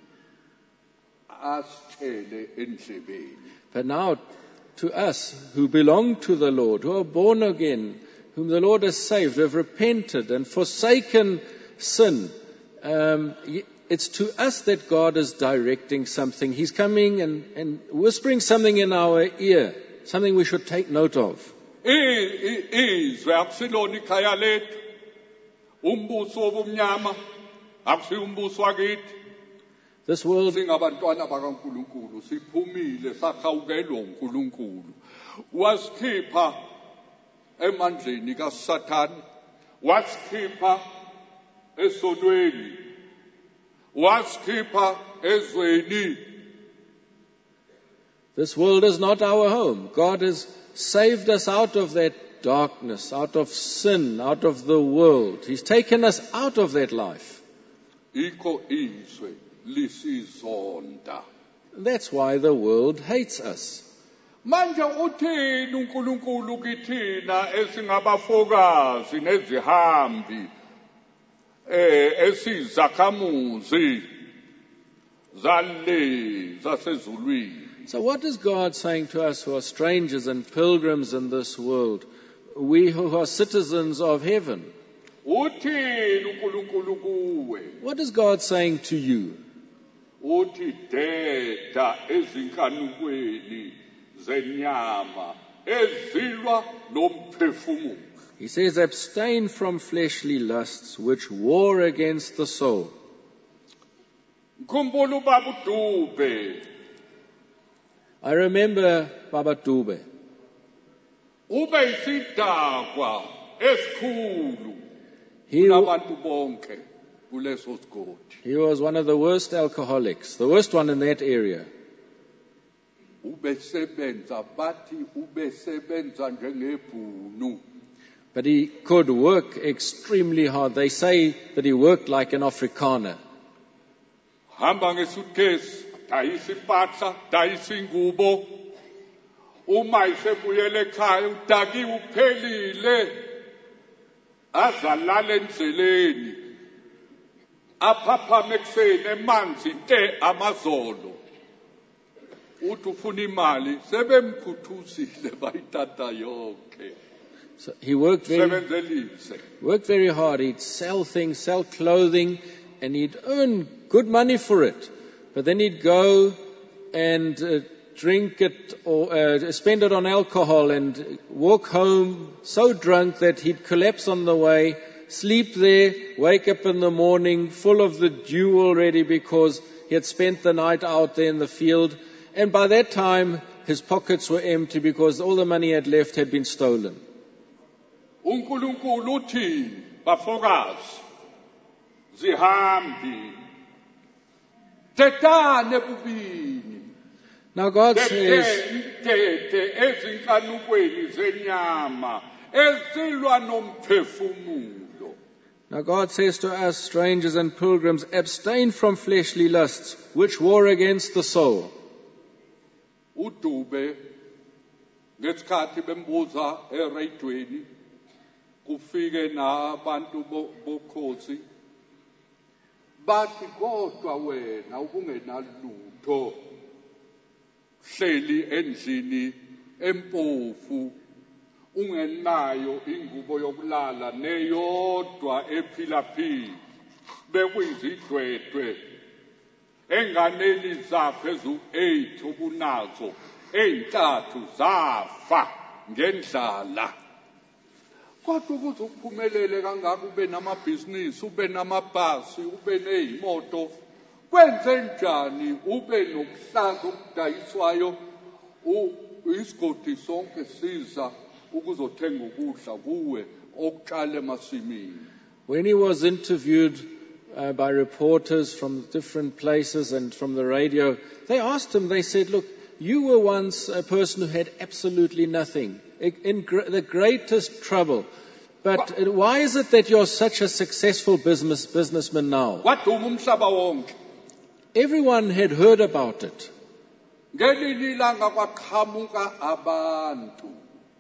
asithele endlebeni. But now, to us who belong to the Lord, who are born again, whom the Lord has saved, who have repented and forsaken sin, um, it's to us that God is directing something. He's coming and, and whispering something in our ear, something we should take note of. Izwe akusilona ikhaya lethu umbuso wobumnyama akusiyo umbuso wakithi. This world, Singabantwana bakaNkulunkulu siphumile sakhawukelwa uNkulunkulu wasikhipha emandleni kaSathane wasikhipha esonweni wasikhipha ezweni. this world is not our home. God has saved us out of that darkness, out of sin, out of the world. He's taken us out of that life. Ikho izwe lisizonda. That's why the world hates us. Manje uthini uNkulunkulu kithina esingabafokazi nezihambi eh esizakhamuzi zale zasezulwini. So what is God saying to us who are strangers and pilgrims in this world, we who are citizens of heaven? Uthini uNkulunkulu kuwe? What is God saying to you? Uthi deda ezinkanukweni zenyama ezilwa nomphefumulo. He says, abstain from fleshly lusts which war against the soul. Ngikhumbula ubaba uDube I remember Baba Dube. ube isidakwa esikhulu He, kunabantu bonke kuleso sigodi. he was one of the worst alcoholics, the worst one in that area. Ubesebenza bathi ubesebenza njengebhunu. But he could work extremely hard. They say that he worked like an Afrikaner. Hamba ngesuitcase, dayisa impahla, dayisa ingubo. Uma isebuyele ekhaya udaki uphelile. Azalala endleleni. Aphaphame ekuseni emanzi nte amazolo. Uthi ufuna imali sebemkhuthuzile bayithatha yonke. So he worked very, Sebenzelise. worked very hard. He'd sell things, sell clothing, and he'd earn good money for it. But then he'd go and uh, drink it or uh, spend it on alcohol and walk home so drunk that he'd collapse on the way, sleep there, wake up in the morning full of the dew already because he had spent the night out there in the field. And by that time, his pockets were empty because all the money he had left had been stolen. uNkulunkulu uthi bafokazi zihambi tetane bubini. Now God says, Tete ezinkanukweni zenyama ezilwa nomphefumulo. now God says to us, strangers and pilgrims, abstain from fleshly lusts, which war against the soul. uDube ngesikhathi bembuza eradweni kufike nabantu bokhosi bathi kodwa wena ubungenalutho hleli endlini empofu ungenayo ingubo yokulala neyodwa ephilaphi bekuyizidwedwe enganeni zaphezu eight obunazo eyintathu zafa ngendlala kodwa ukuthi ukuphumelele kangaka ube namabhizinisi ube namabhasi ube nezimoto kwenze njani ube nokuhlaza okudayiswayo isigodi sonke siza ukuzothenga ukudla kuwe okutshale emasimini. When he was interviewed uh, by reporters from different places and from the radio, they asked him, they said, look, you were once a person who had absolutely nothing, in gr- the greatest trouble. But uh, why is it that you're such a successful business businessman now? Everyone had heard about it. Ngelinye ilanga kwaqhamuka abantu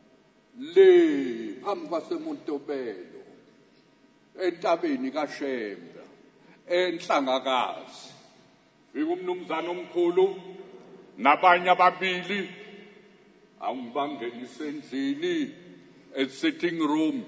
le phambi kwaseMontebello entabeni kaShembe enhlangakazi ikumnumzana omkhulu nabanye ababili angibangena endlini e-sitting room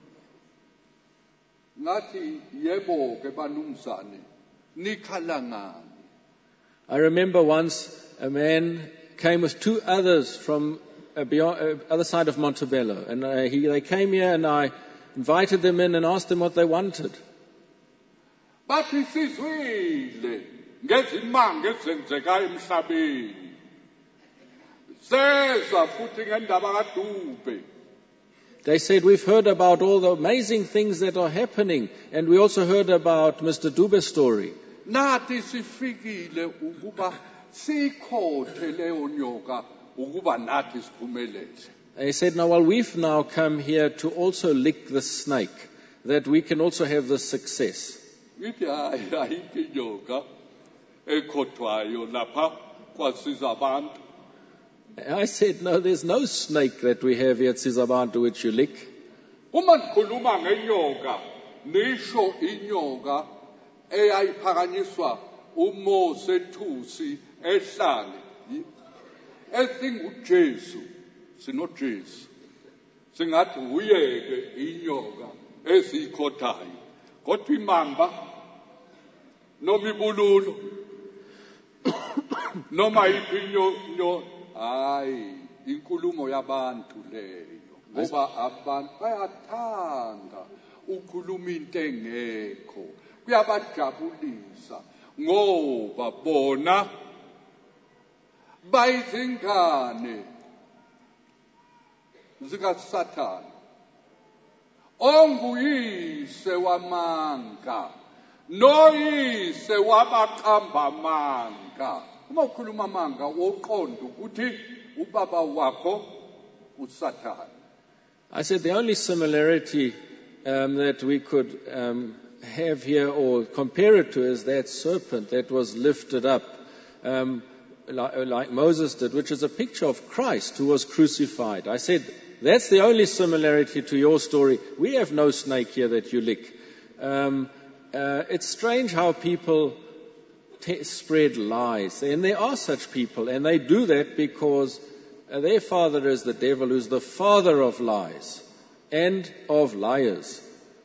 ngathi yebo ke banumzane nikhala ngani. I remember once a man came with two others from uh, beyond, uh, other side of Montebello, and uh, he, they came here, and I invited them in and asked them what they wanted. Bathi sizwile ngezimanga ezenzeka emhlabeni seza futhi ngendaba kaDube. They said, we've heard about all the amazing things that are happening, and we also heard about Mister Dube's story. Nathi sifikile ukuba sikhothe leyo nyoka ukuba nathi siphumelele. They said, now, well, we've now come here to also lick the snake, that we can also have this success. Ngithi hayi ayikho inyoka ekhothwayo lapha kwasiza abantu. I said, no, there's no snake that we have here at Sizabantu which you lick. Uma nikhuluma ngenyoka nisho inyoka eyayiphakanyiswa uMose Thusi ehlane esinguJesu sinoJesu singathi uyeke inyoka esikhothayo kodwa imamba noma ibululo noma iphinyo hayi inkulumo yabantu leyo ngoba abantu bayathanda ukhuluma into engekho kuyabajabulisa ngoba bona bayizingane zikaSathane onguyise wamanga noyise wabaqamba amanga. Uma ukhuluma amanga woqonda ukuthi ubaba wakho uSathane. I said the only similarity um, that we could um, have here or compare it to is that serpent that was lifted up um, like, like Moses did, which is a picture of Christ who was crucified. I said that's the only similarity to your story. We have no snake here that you lick. Um, uh, it's strange how people T- spread lies, and there are such people, and they do that because uh, their father is the devil, who's the father of lies and of liars.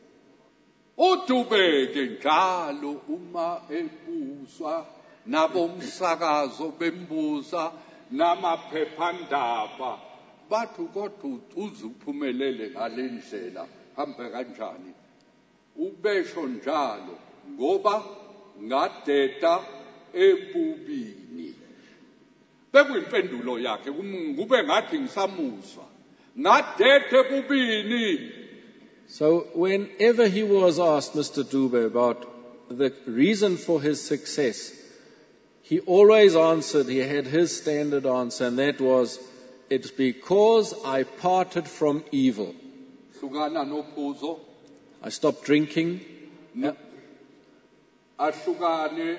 Udubeke njalo uma ebuzwa nabomsakazo bembuza namaphephandaba bathi kodwa uzuphumelele ngalendlela hambe kanjani ubesho njalo ngoba ngadeda ebubini. Bekuyimpendulo yakhe kube ngathi ngisamuzwa ngadeda ebubini. So whenever he was asked, Mister Dube, about the reason for his success, he always answered, he had his standard answer, and that was, it's because I parted from evil. I stopped drinking. No. Ahlukane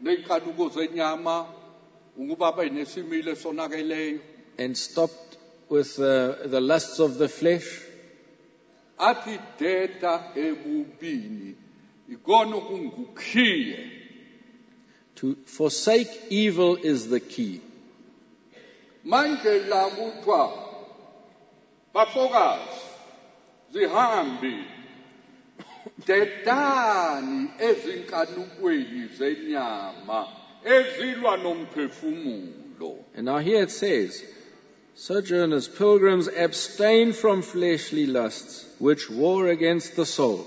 nekhanuko zenyama ukuba bayinesimile sonakeleyo and stopped with uh, the lusts of the flesh. athi deda ebubini ikona kungukhiye. To forsake evil is the key. Manje la kuthiwa bafokazi zihambi dedani ezinkanukweni zenyama ezilwa nomphefumulo. And now here it says, sojourners, pilgrims, abstain from fleshly lusts, which war against the soul.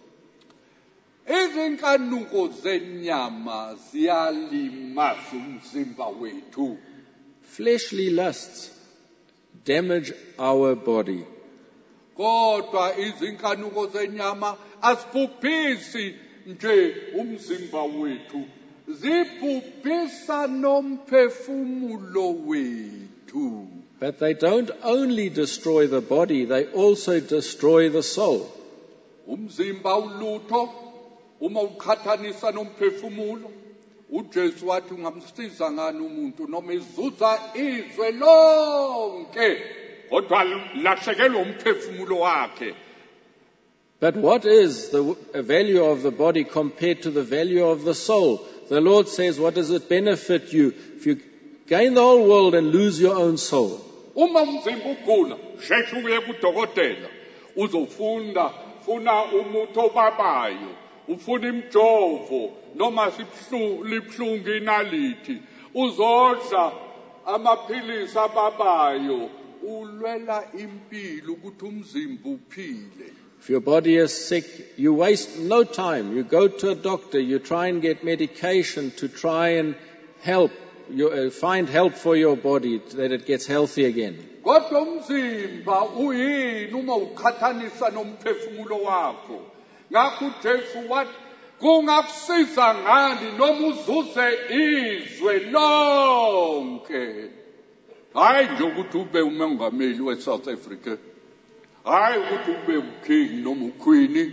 Izinkanuko zenyama ziyalimaza umzimba wethu. Fleshly lusts damage our body. Kodwa izinkanuko zenyama asibhubhisi nje umzimba wethu, zibhubhisa nomphefumulo wethu. But they don't only destroy the body, they also destroy the soul. Umzimba ulutho uma uqhathanisa nomphefumulo. uJesu wathi ungamsiza ngani umuntu noma izuza izwe lonke kodwa lashekelwa umphefumulo wakhe. But what is the value of the body compared to the value of the soul? The Lord says, what does it benefit you if you gain the whole world and lose your own soul? Uma umzimba ugula, sheshe uye kudokotela, uzofunda, funa umuthi obabayo, ufuna imjovo, noma sibhlungu inalithi, uzodla amaphilisi ababayo, ulwela impilo ukuthi umzimba uphile. If your body is sick, you waste no time. You go to a doctor, you try and get medication to try and help, you, uh, find help for your body that it gets healthy again. Kodwa umzimba uyini uma uqhathanisa nomphefumulo wakho. Ngakho uJesu wathi kungakusiza ngani noma uzuze izwe lonke. Hayi nje ukuthi ube umongameli weSouth Africa. Hayi ukuthi ube uking noma uqueen.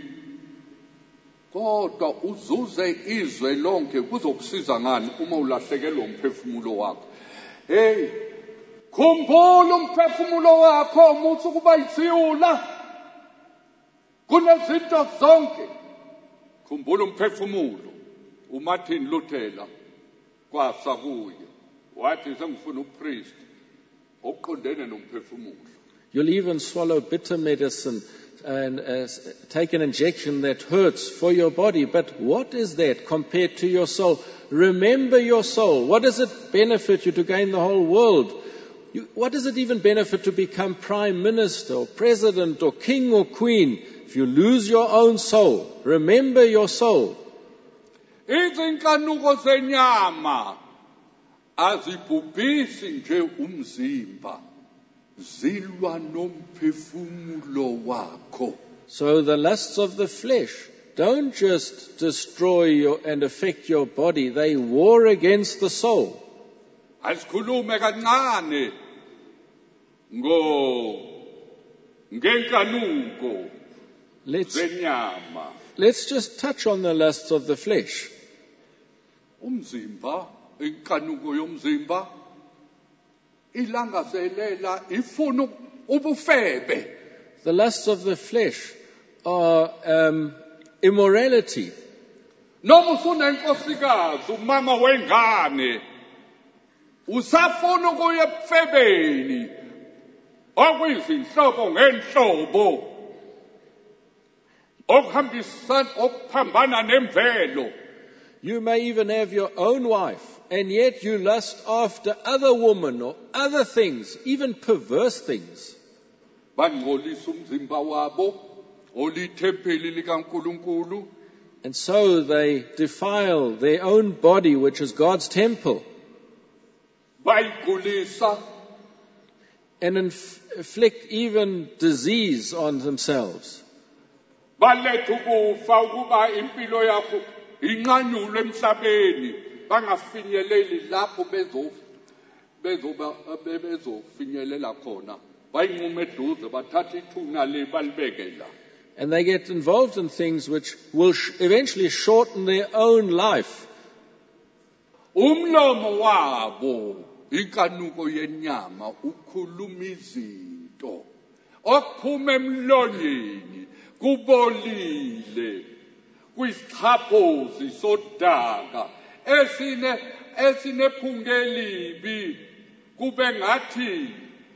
Kodwa uzuze izwe lonke kuzokusiza ngani uma ulahlekelwa umphefumulo wakho. Hey, khumbula umphefumulo wakho umuthi kuba yithiyula. Kunezinto zonke. Khumbula umphefumulo. uMartin Luther kwasa kuye wathi sengifuna upriest oqondene nomphefumulo. You'll even swallow bitter medicine and uh, take an injection that hurts for your body. But what is that compared to your soul? Remember your soul. What does it benefit you to gain the whole world? You, what does it even benefit to become prime minister or president or king or queen if you lose your own soul? Remember your soul. Izinkanuko zenyama azibhubhisi nje umzimba. Zilwa nomphefumulo wakho. So the lusts of the flesh don't just destroy your, and affect your body, they war against the soul. Asikhulume kancane ngo ngenkanuko zenyama. Let's just touch on the lusts of the flesh. Umzimba, inkanuko yomzimba ilangazelela ifuna ubufebe. The lusts of the flesh are um, immorality. Noma ufuna inkosikazi umama wengane usafuna ukuya ebufebeni okuyizinhlobo ngenhlobo okuhambisana okuphambana nemvelo. You may even have your own wife, and yet you lust after other women or other things, even perverse things. Bangcolisa umzimba wabo olithempeli likaNkuluNkulu. And so they defile their own body, which is God's temple. Bayigulisa. And inflict even disease on themselves. Baletha ukufa ukuba impilo yakho inqanyulwe emhlabeni bangafinyeleli lapho bezo bezoba bezofinyelela khona bayinqume eduze bathatha ithuna le balibeke la. And they get involved in things which will sh- eventually shorten their own life. Umlomo wabo inkanuko yenyama ukhuluma izinto okuphuma emlonyeni kubolile kwisixhaphozi sodaka esine esinephunga elibi kube ngathi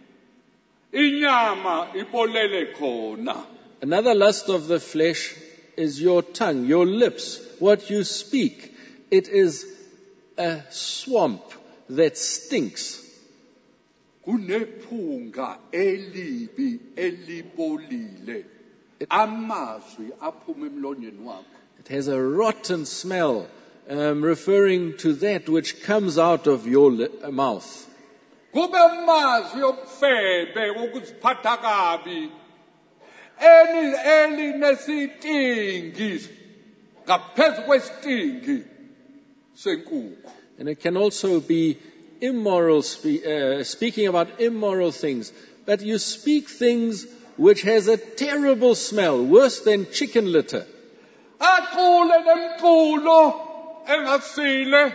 inyama ibolele khona. Another lust of the flesh is your tongue, your lips, what you speak. It is a swamp that stinks. Kunephunga elibi elibolile amazwi aphuma emlonyeni wakho. It has a rotten smell, um, referring to that which comes out of your li- mouth. Kube amazwi obufebe ukuziphatha kabi eni elinesithingi ngaphezu kwesithingi senkukhu. And it can also be immoral, spe- uh, speaking about immoral things. But you speak things which has a terrible smell, worse than chicken litter. Acule nemculo engasile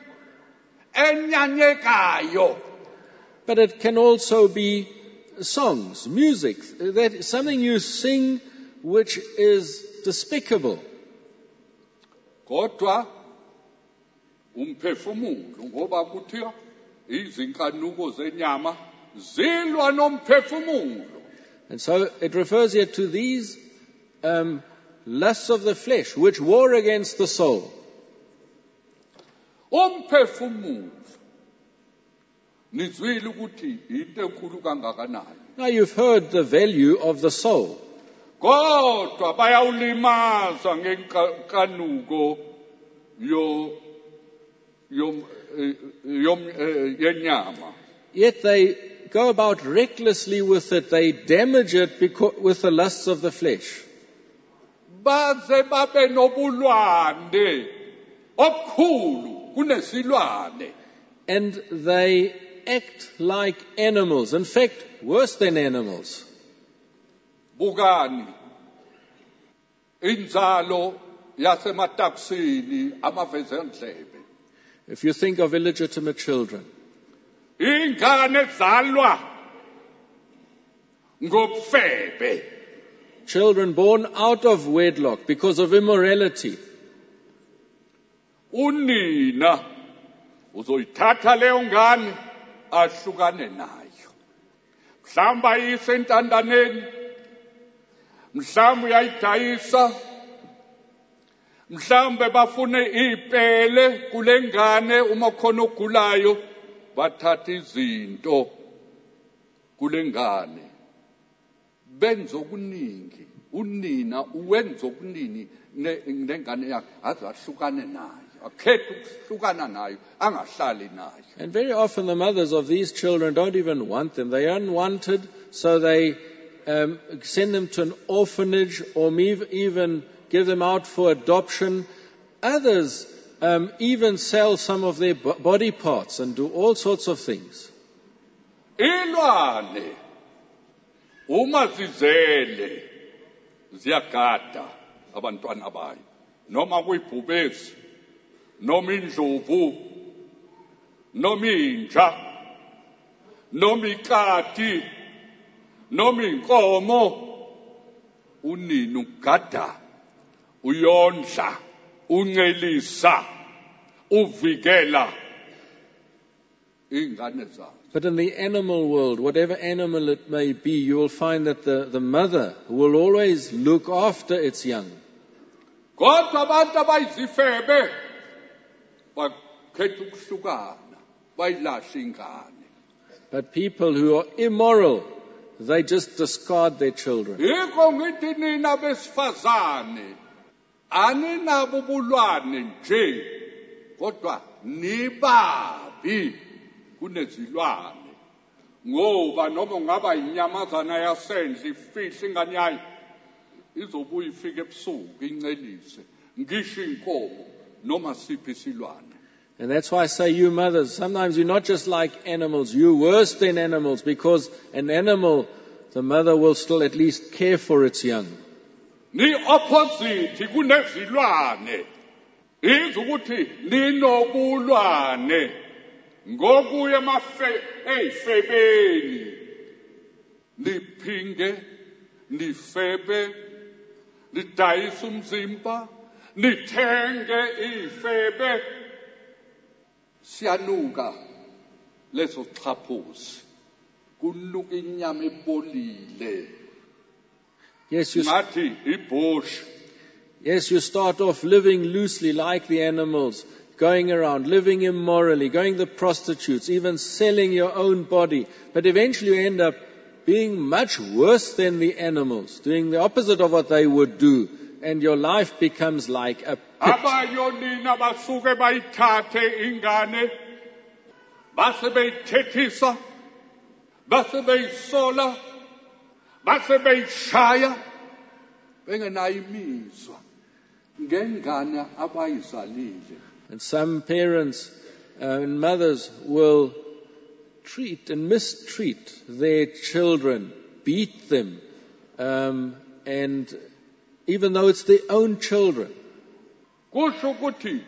enyanyekayo. But it can also be songs, music, that something you sing which is despicable. Kodwa umphefumulo ngoba kuthiwa izinkanuko zenyama zilwa nomphefumulo. And so it refers here to these um, lusts of the flesh which war against the soul. Umphefumulo nizwile ukuthi into enkulu kangakanani. Now you've heard the value of the soul. Kodwa bayawulimaza ngenkanuko yo yom yom yenyama. Yet they go about recklessly with it. They damage it because, with the lusts of the flesh. Baze babe nobulwane obukhulu kunesilwane. And they act like animals. In fact, worse than animals. Bukani inzalo yasemataksini amavezendlebe. If you think of illegitimate children, ingane ezalwa ngobufebe. Children born out of wedlock because of immorality. Unina uzoyithatha leyo ngane ahlukane nayo. Mhlamba isentandaneni, mhlamba uyayidayisa, mhlambe bafune ipele kulengane uma khona ogulayo bathatha izinto kulengane benza okuningi. Unina uwenza okunini nengane yakhe azahlukane nayo, akhethe ukuhlukana nayo, angahlali nayo. And very often the mothers of these children don't even want them. They are unwanted, so they um, send them to an orphanage or even give them out for adoption. Others um, even sell some of their b- body parts and do all sorts of things. Ilwane uma zizele ziyagada abantwana bayo, noma kuyibhubesi, noma indlovu, noma inja, noma ikati, noma inkomo. Unina ugada, uyondla, uncelisa, uvikela ingane zakhe. But in the animal world, whatever animal it may be, you will find that the, the mother will always look after its young. Kodwa abantu abayizifebe bakhetha ukuhlukana, bayilahle ingane. But people who are immoral, they just discard their children. Yikho ngithi nina besifazane aninabo ubulwane nje, kodwa nibabi kunezilwane. Ngoba noma ungaba inyamazana yasendle ifihle ingane yayo, izobuya ifike ebusuku incelise, ngisho inkomo noma siphi isilwane. And that's why I say, you mothers, sometimes you're not just like animals, you're worse than animals, because an animal, the mother will still at least care for its young. Ni opposite kunezilwane. Izukuthi ninobulwane ngokuya emafe ey'febeni niphinge nifebe nidayise umzimba nithenge iy'febe siyanuka leso xhaphozi kunuka inyama ebolile Yes, you, ngathi ibhoshi. yes, you start off living loosely like the animals, going around, living immorally, going the prostitutes, even selling your own body. But eventually you end up being much worse than the animals, doing the opposite of what they would do. And your life becomes like a pit. Abayonina basuke bayithathe ingane base beyithethisa base beyisola base beyishaya bengenayo imizwa ngengane abayizalile. And some parents uh, and mothers will treat and mistreat their children, beat them, um, and even though it's their own children. Kusho ukuthi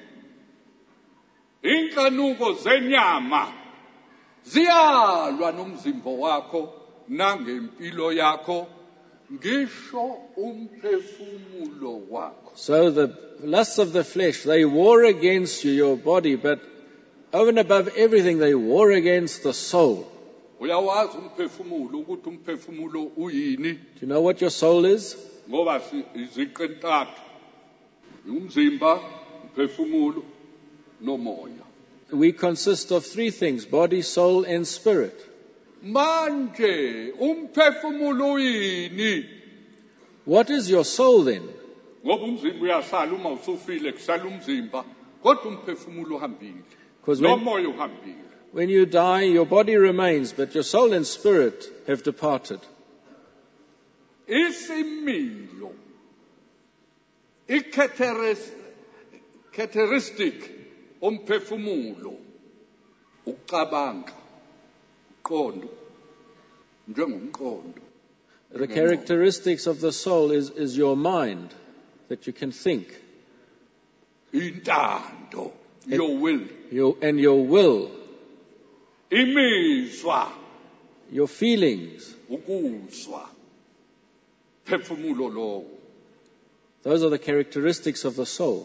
inkanuko zenyama ziyalwa nomzimba wakho nangempilo yakho ngisho umphefumulo wakho. So the lusts of the flesh, they war against you, your body, but over and above everything, they war against the soul. Uyawazi umphefumulo ukuthi umphefumulo uyini? Do you know what your soul is? Ngoba iziqu entathu umzimba umphefumulo nomoya. We consist of three things: body, soul, and spirit. Manje umphefumulo uyini? What is your soul then? Ngoba umzimba uyasala uma usufile kusala umzimba kodwa umphefumulo uhambile. Because when, Nomoya uhambile. when you die, your body remains, but your soul and spirit have departed. Isimilo i-characteristic umphefumulo ucabanga uqondo njengomqondo. The characteristics of the soul is, is your mind, that you can think. Intando, your will. Your, and your will, Imizwa, your feelings. ukuzwa. Phefumulo lowo. Those are the characteristics of the soul.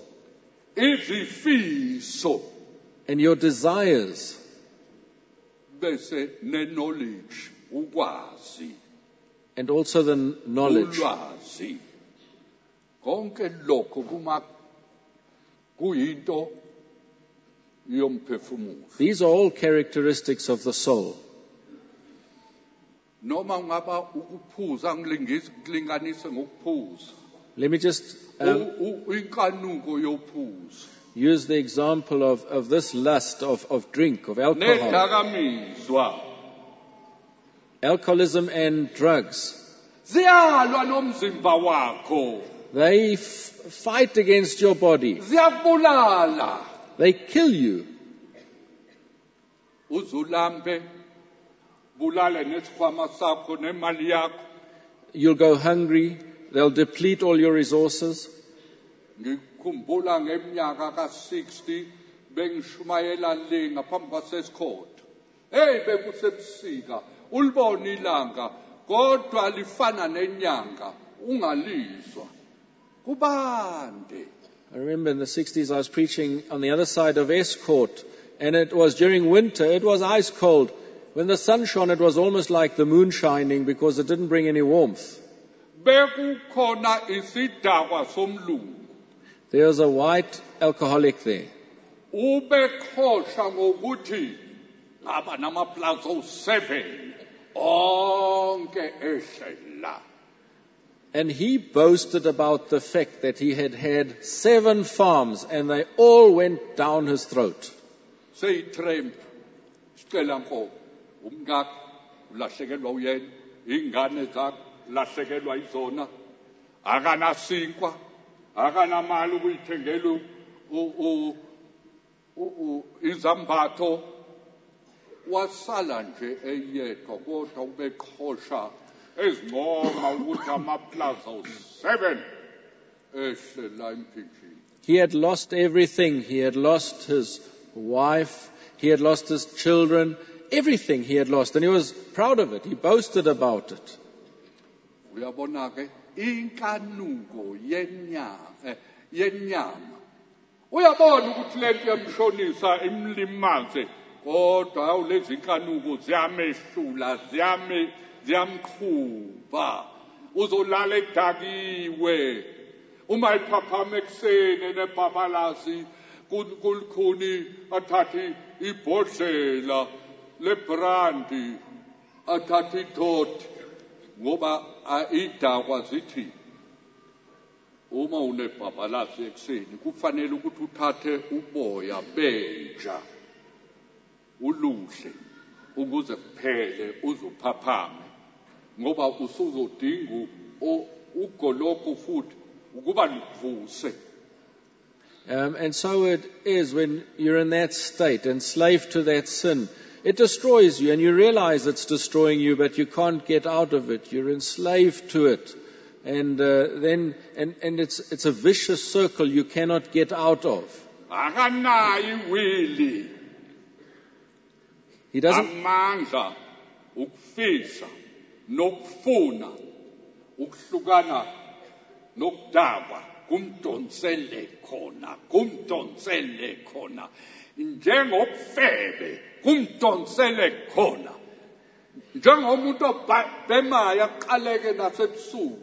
Izifiso And your desires. bese ne-knowledge, ukwazi, And also the knowledge. ulwazi. Konke lokho kuma kuyinto yomphefumulo. These are all characteristics of the soul. Noma ngaba ukuphuza ngilingisa kulinganise ngokuphuza. Let me just um, U- u- inkanuko yophuzo. use the example of, of this lust of, of drink, of alcohol. Nedakamizwa. Alcoholism and drugs. Ziyalwa nomzimba wakho. They f- fight against your body. Ziyabulala. They kill you. Uzulambe bulale nesikhwama sakho nemali yakho. You'll go hungry. They'll deplete all your resources. Ngikhumbula ngeminyaka ka sixty bengishumayela le ngaphambi kwasesikhodo. Hey bekusebusika ulibona ilanga kodwa lifana nenyanga ungalizwa. Kubande. I remember in the sixties I was preaching on the other side of Escourt, and it was during winter. It was ice cold. When the sun shone, it was almost like the moon shining because it didn't bring any warmth. Bekukhona isidakwa somlungu. There was a white alcoholic there. Ubekhosha ngokuthi ngaba namaplaza seven onke ehlela. And he boasted about the fact that he had had seven farms and they all went down his throat. Say tramp sicela nko umngakho ulahlekelwa uyena ingane zakho lahlekelwa izona akana sinkwa akana mali ukuyithengela u u izambatho wasala nje eyedwa kodwa ubekhosha ezincoma ukuthi amaplaza seven ehlela impinjini. He had lost everything. He had lost his wife. He had lost his children. Everything he had lost. And he was proud of it. He boasted about it. Uyabona ke inkanuko yenyama yenyama uyabona ukuthi lento yamshonisa imlimaze kodwa awulezi inkanuko ziyamehlula ziyame ziyamqhuba uzolala edakiwe uma iphaphama ekuseni nebhabalasi kulikhuni athathi ibhodlela lebrandi athathi ithoti ngoba idakwa zithi uma unebhabalasi ekuseni kufanele ukuthi uthathe uboya benja uluhle ukuze kuphele uzophaphame ngoba usuzodinga ugoloko futhi ukuba livuse. Um, and so it is when you're in that state, enslaved to that sin. It destroys you, and you realize it's destroying you, but you can't get out of it. You're enslaved to it. And uh, then, and, and it's, it's a vicious circle you cannot get out of. He doesn't... amandla ukufisa nokufuna ukuhlukana nokudakwa kumdonsele khona kumdonsele khona njengobufebe kumdonsele khona njengomuntu obhemayo aqaleke nasebusuku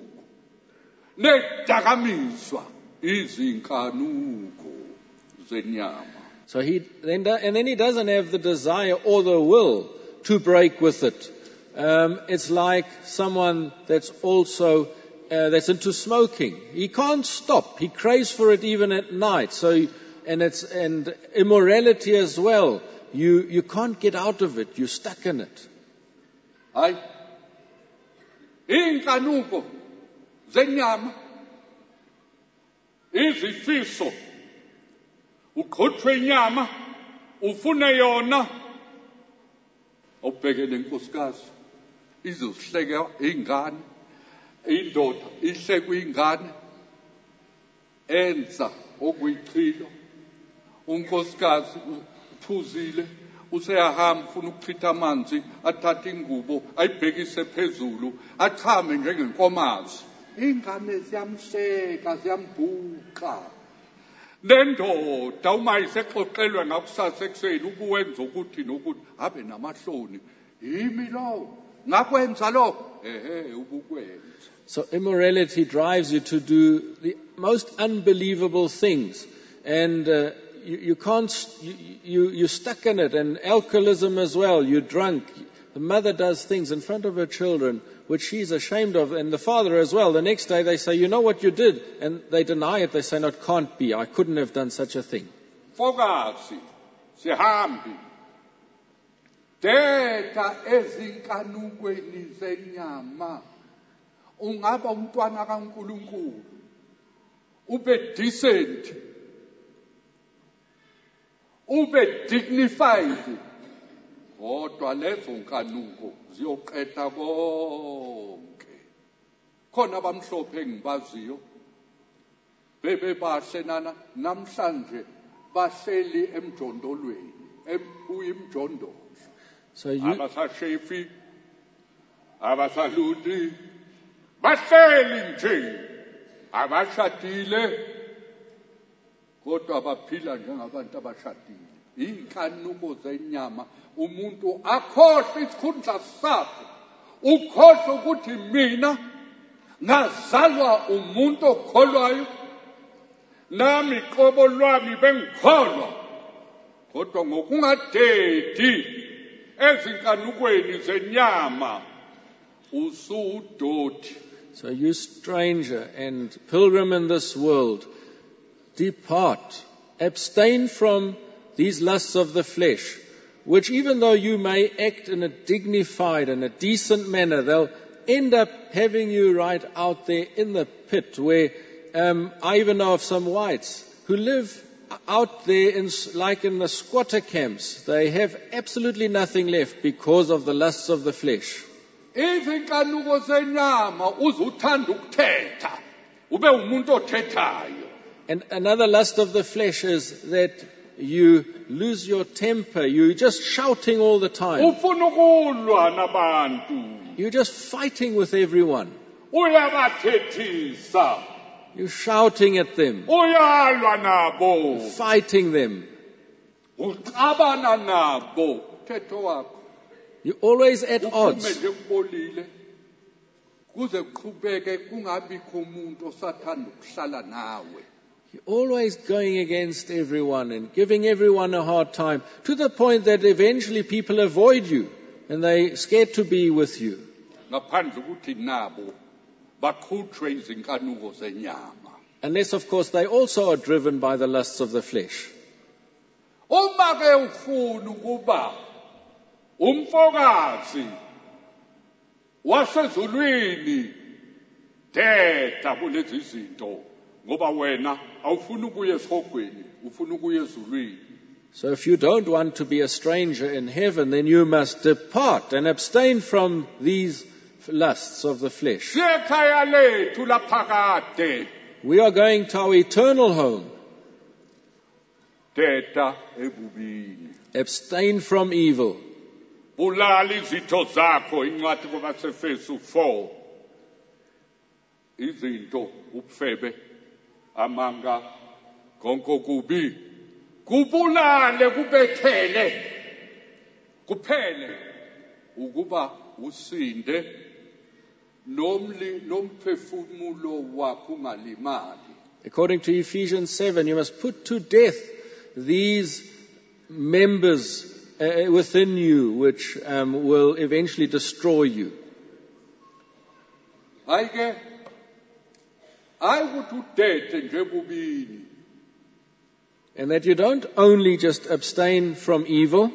nedakamiswa izinkanuko zenyama. So he then do, and then he doesn't have the desire or the will to break with it. Um, it's like someone that's also uh, that's into smoking. He can't stop. He craves for it even at night. So and it's and immorality as well. You you can't get out of it. You're stuck in it. Hayi. Inkanuko zenyama. Izifiso. Ukhotshwe inyama ufune yona ubheke lenkosikazi izohleka ingane indoda ihlekwe ingane enza okuyichilo unkosikazi uphuzile useyahamba ufuna ukuchitha amanzi athatha ingubo ayibhekise phezulu achame njengenkomazi ingane ziyamhleka ziyambhuqa. Nendoda uma isexoxelwa ngakusasa ekuseni ukuwenza ukuthi nokuthi abe namahloni yimi lo ngakwenza lo ehe ubukwenza. So immorality drives you to do the most unbelievable things, and uh, you, you can't you, you you're stuck in it. And alcoholism as well. You're drunk. The mother does things in front of her children which she's ashamed of, and the father as well. The next day they say, you know what you did? And they deny it. They say, no, it can't be. I couldn't have done such a thing. Fokazi, sihambi. Teta ezinkanukweni zenyama. Ungaba umntwana kaNkulunkulu. Ube decent. Ube dignified. Kodwa lezo nkanuko ziyoqeda konke. Khona abamhlophe engibaziyo bebebahle nana namhlanje bahleli emjondolweni uyimjondolo. So you abasashefi abasaluti bahleli nje abashadile kodwa baphila njengabantu abashadile. Inkanuko zenyama umuntu akhohle isikhundla sakhe ukhohle ukuthi mina ngazalwa umuntu okholwayo nami qobo lwami bengikholwa kodwa ngokungadedi ezinkanukweni zenyama usudoti. So you stranger and pilgrim in this world, depart, abstain from these lusts of the flesh, which even though you may act in a dignified and a decent manner, they'll end up having you right out there in the pit where um, I even know of some whites who live out there in, like in the squatter camps. They have absolutely nothing left because of the lusts of the flesh. Izinkanuko zenyama uzuthanda ukuthetha ube umuntu othethayo. And another lust of the flesh is that you lose your temper, you're just shouting all the time, ufuna ukulwa nabantu, you're just fighting with everyone, uyabathethisa, you're shouting at them, uyalwa nabo, fighting them, uxabana nabo, thetho wakho you're always at uphume odds. nje kubolile kuze kuqhubeke kungabikho umuntu osathanda ukuhlala nawe. You're always going against everyone and giving everyone a hard time, to the point that eventually people avoid you and they're scared to be with you. Ngaphandle ukuthi nabo bakhutshwe izinkanuko zenyama. Unless, of course, they also are driven by the lusts of the flesh. Uma ke ufuna ukuba umfokazi wasezulwini, thetha kulezi zinto ngoba wena awufuni ukuya esihogweni, ufuna ukuya ezulwini. So if you don't want to be a stranger in heaven, then you must depart and abstain from these lusts of the flesh. Siyekhaya lethu laphakade, We are going to our eternal home. thetha ebubini. Abstain from evil. Bulala izitho zakho, incwadi kwabaseFesu four. Izinto, ubufebe, amanga, konke okubi, kubulale, kubethele, kuphele ukuba usinde nomli nomphefumulo wakho ungalimali. According to Ephesians seven, you must put to death these members uh, within you which um, will eventually destroy you. Ayike ayikuthi udethe nje bubini. And that you don't only just abstain from evil,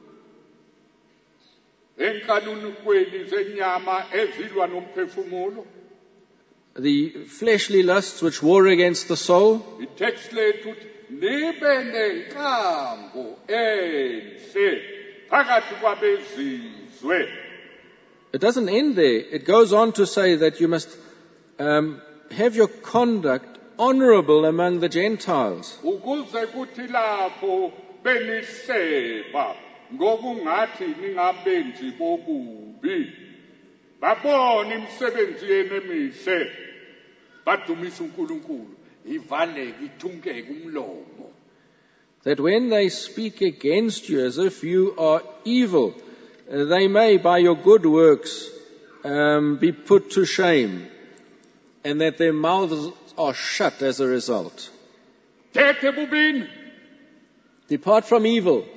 Enkanunukweni zenyama ezilwa nomphefumulo. the fleshly lusts which war against the soul, I-text lethu uthi nibe nenkambo enhle phakathi kwabezizwe. it doesn't end there. It goes on to say that you must um, have your conduct honorable among the Gentiles. Ukuze kuthi lapho benihleba ngokungathi ningabenzi bokubi, babone imisebenzi yenu emihle, badumise uNkulunkulu, ivaleke ithungeke umlomo. That when they speak against you as if you are evil, uh, they may by your good works um, be put to shame, and that their mouths are shut as a result. Thethe bubini, Depart from evil.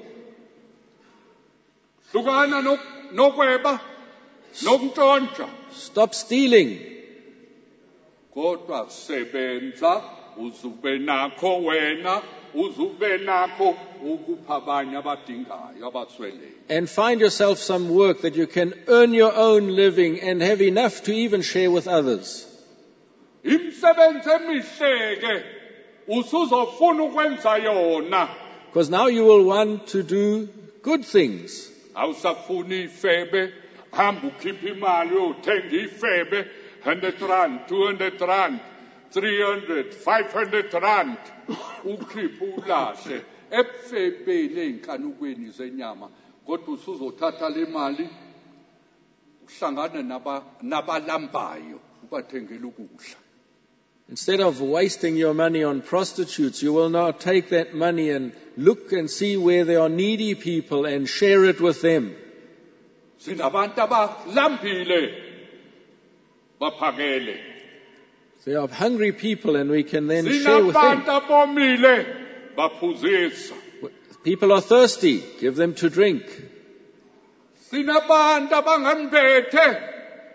hlukana nok- nokweba, nokuntshontsha, Stop stealing. kodwa sebenza uzube nakho wena, uzube nakho ukupha abanye abadingayo abasweleyo. And find yourself some work that you can earn your own living and have enough to even share with others. Imisebenzi emihle ke usuzofuna ukwenza yona. Because now you will want to do good things. Awusafuni ifebe, hamba ukhipha imali uyothenga ifebe, one hundred rand, two hundred rand, three hundred, five hundred rand, ukhipha ulahle ebufebeni ey'nkanukweni zenyama, kodwa usuzothatha le mali uhlangane naba nabalambayo ubathengele ukudla. Instead of wasting your money on prostitutes, you will now take that money and look and see where there are needy people and share it with them. Sinabantu abalambile baphakele. There are hungry people and we can then share with them. Sinabantu abomile baphuzisa. People are thirsty, give them to drink. Sinabantu abanganibethe.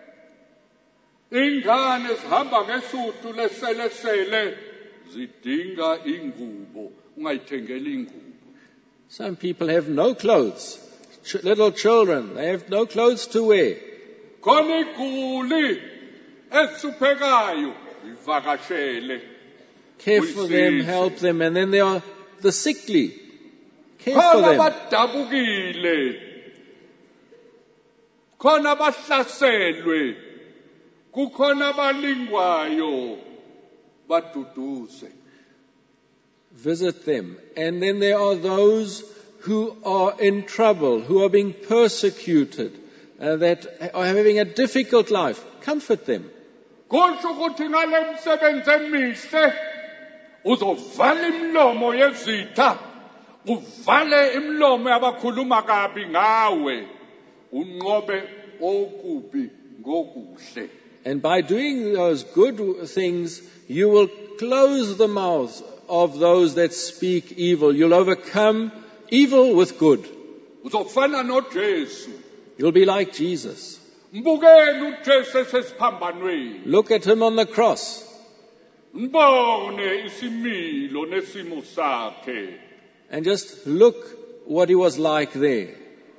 Ingane zihamba ngesuthu leselesele zidinga ingubo, ungayithengeli ingubo. Some people have no clothes. Ch- little children, they have no clothes to wear. Khona iguli esihluphekayo ivakashele. Care for them, help them, and then there are the sickly. Care for Khona them. abadabukile. Khona abahlaselwe. Kukhona abalingwayo baduduze. visit them. And then there are those who are in trouble, who are being persecuted, uh, that are having a difficult life. Comfort them. Kusho ukuthi ngale msebenzi emihle uzovala imlomo yezitha, uvale imlomo yabakhuluma kabi ngawe, unqobe okubi ngokuhle. And by doing those good things, you will close the mouths of those that speak evil. You'll overcome evil with good. Uzofana noJesu. You'll be like Jesus. Mbukeni uJesu esesiphambanweni. Look at him on the cross. Mbone isimilo nesimo sakhe. And just look what he was like there.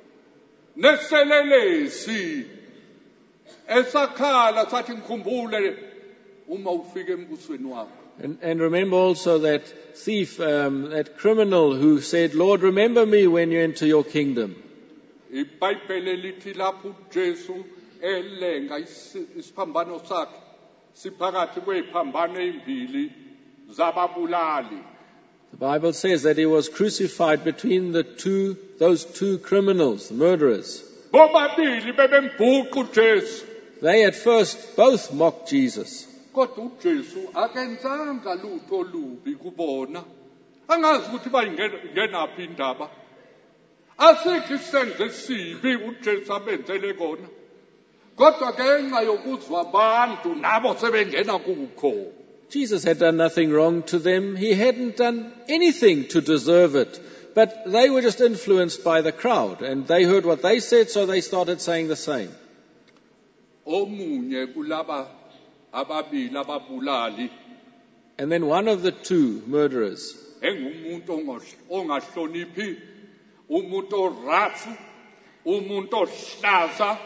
Neselelesi esakhala sathi ngikhumbule uma ufike embusweni wakho. And, and remember also that thief, um, that criminal who said, Lord, remember me when you enter your kingdom. iBhayibheli lithi lapho uJesu elenga isiphambano sakhe siphakathi kweziphambano ezimbili zababulali. The Bible says that he was crucified between the two, those two criminals, murderers. Bobabili bebembhuqa uJesu. They at first both mocked Jesus. Kodwa uJesu akenzanga lutho lubi kubona. Angazi ukuthi bayingenaphi indaba. Asikho isenzo esibi uJesu abenzele kona. Kodwa ngenxa yokuzwa abantu nabo sebengena kukho. Jesus had done nothing wrong to them. He hadn't done anything to deserve it. But they were just influenced by the crowd. And they heard what they said, so they started saying the same. Omunye kulaba ababili ababulali. And then one of the two murderers, engumuntu ongahloniphi, umuntu orafu, umuntu ohlaza.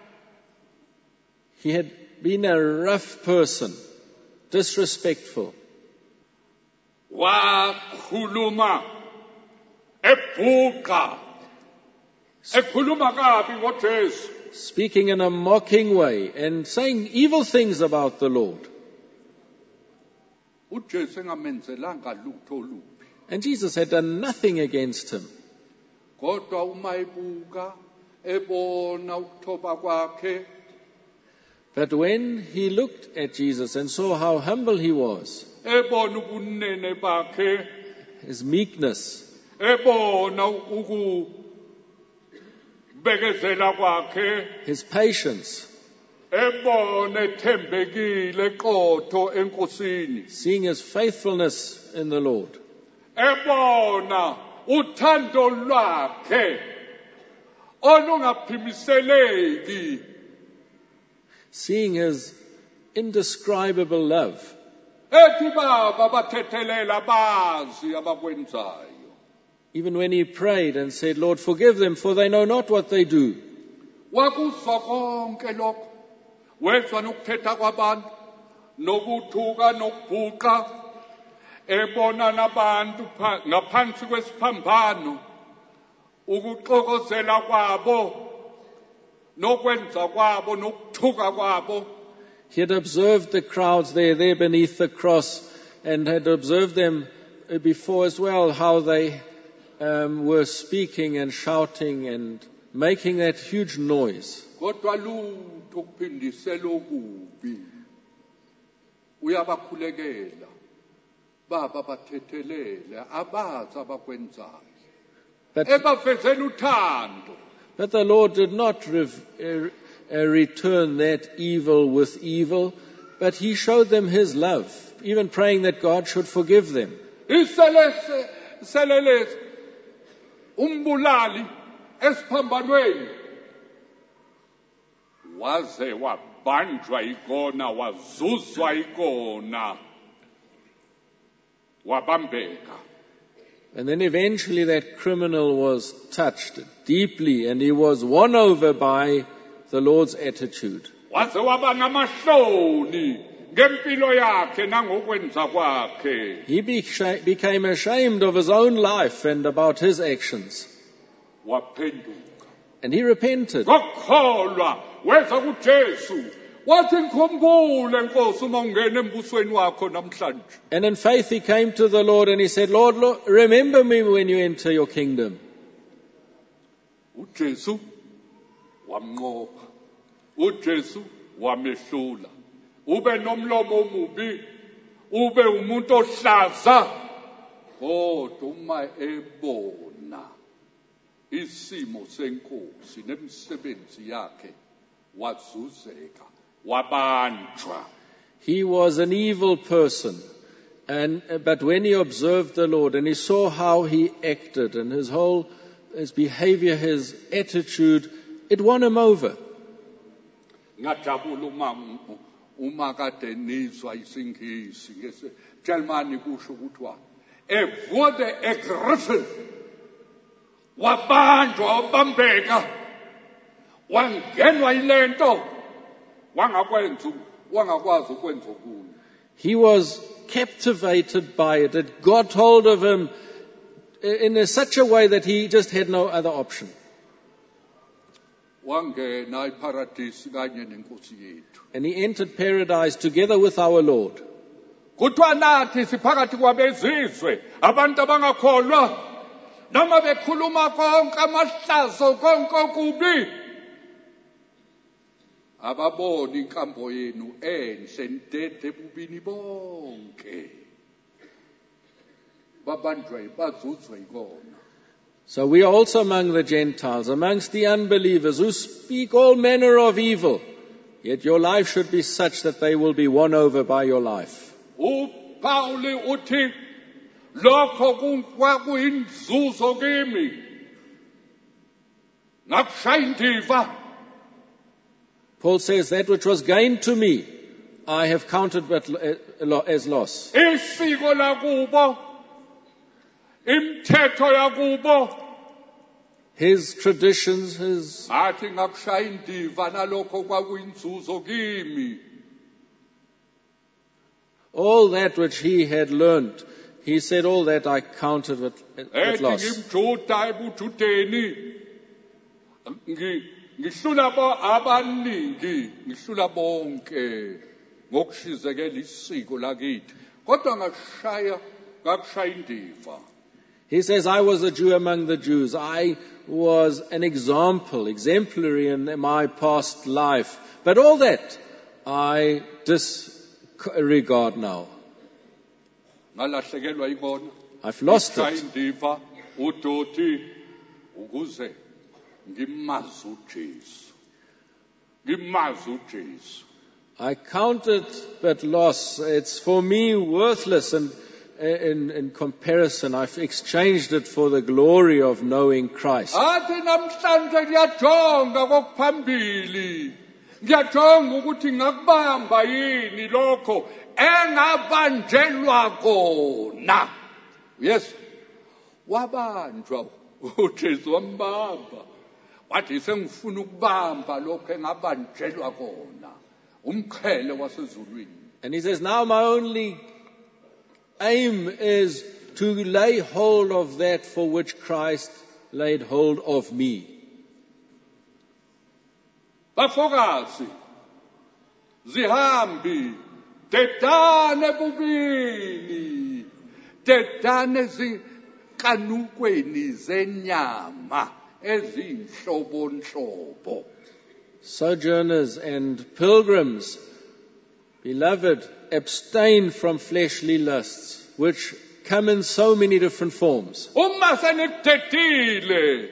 he had been a rough person, disrespectful. Wakhuluma ebhuqa ekhuluma kabi ngoJesu. Speaking in a mocking way and saying evil things about the Lord. uJesu engamenzelanga lutho lubi. And Jesus had done nothing against him. Kodwa uma ebuka ebona ukuthoba kwakhe, But when he looked at Jesus and saw how humble he was, ebona ubunene bakhe, his meekness, ebona ukubekezela kwakhe, his patience, ebona ethembekile eqotho enkosini, seeing his faithfulness in the Lord, ebona uthando lwakhe olungaphimiseleki, seeing his indescribable love, ethi baba bathethelela bazi abakwenzayo. even when he prayed and said, Lord, forgive them, for they know not what they do. Wakuzwa konke lokho, wezwa nokuthetha kwabantu, nokuthuka nokubhuqa, ebona nabantu ngaphansi kwesiphambano, ukuxokozela kwabo, nokwenza kwabo, nokuthuka kwabo. He had observed the crowds there, there beneath the cross, and had observed them before as well, how they um, were speaking and shouting and making that huge noise. Kodwa lutho kuphindisela okubi. Uyabakhulekela. Baba bathethelele abazi abakwenzayo. But, Ebafezela uthando. but the Lord did not rev- uh, uh, return that evil with evil, but he showed them his love, even praying that God should forgive them. Iselese selelese umbulali esiphambanweni waze wabanjwa ikona, wazuzwa ikona, wabambeka. And then eventually that criminal was touched deeply, and he was won over by the Lord's attitude. Waze waba namahloni ngempilo yakhe nangokwenza kwakhe. He beca- became ashamed of his own life and about his actions. Waphenduka. And he repented. Ngokholwa weza kuJesu wathi ngikhumbule Nkosi uma ungena embusweni wakho namhlanje. And in faith he came to the Lord and he said, Lord, Lord, remember me when you enter your kingdom. uJesu wamnqoba, uJesu wamehlula, ube nomlomo omubi, ube umuntu ohlaza, kodwa uma ebona isimo senkosi nemsebenzi yakhe wazuzeka, wabanjwa. He was an evil person, and but when he observed the Lord and he saw how he acted and his whole his behavior, his attitude, it won him over. Ngajabula uma uma kade nizwa isingisi ngese Germany kusho ukuthi a wurde ergriffen, wabanjwa wabambeka, wangenwa ilento wangakwenza wangakwazi ukwenza okunye. He was captivated by it. It got hold of him in a, such a way that he just had no other option. Wangena iparadise kanye nenkosi yethu. And he entered paradise together with our Lord. Kuthiwa nathi siphakathi kwabezizwe, abantu abangakholwa, noma bekhuluma konke amahlazo konke okubi, ababoni inkambo yenu enhle ndede bubini bonke, babanjwe bazuzwe ikona. So we are also among the Gentiles, amongst the unbelievers who speak all manner of evil. Yet your life should be such that they will be won over by your life. uPauli uthi lokho kwakuyinzuzo kimi, ngakushaya indiva. Paul says that which was gain to me, I have counted but as loss. Isiko lakubo, imithetho yakubo, His traditions, his athi ngakushaya indiva nalokho kwakuyinzuzo kimi. all that which he had learned, he said, all that I counted at, at loss. Ngimjuda ebujudeni, ngihlula abaningi, ngihlula bonke ngokushizekela isiko lakithi, kodwa ngashaya ngakushaya indiva. He says, I was a Jew among the Jews. I was an example, exemplary in my past life. But all that I disregard now. Ngalahlekelwa ikona. I've lost Ngashaya it. indiva udoti ukuze ngimazi uJesu. Ngimazi uJesu. I count it but loss. It's for me worthless, and in, in comparison, I've exchanged it for the glory of knowing Christ. Athi namhlanje ngiyajonga kokuphambili. Ngiyajonga ukuthi ngakubamba yini lokho engabanjelwa kona. Yes. Wabanjwa uJesu wambamba. Wathi sengifuna ukubamba lokho engabanjelwa kona. Umqhele wasezulwini. And he says, now my only aim is to lay hold of that for which Christ laid hold of me. Bafokazi, zihambi, dedane bubini, dedane zinkanukweni zenyama ezinhlobonhlobo. Sojourners and pilgrims, beloved, abstain from fleshly lusts, which come in so many different forms. Uma senikudedile,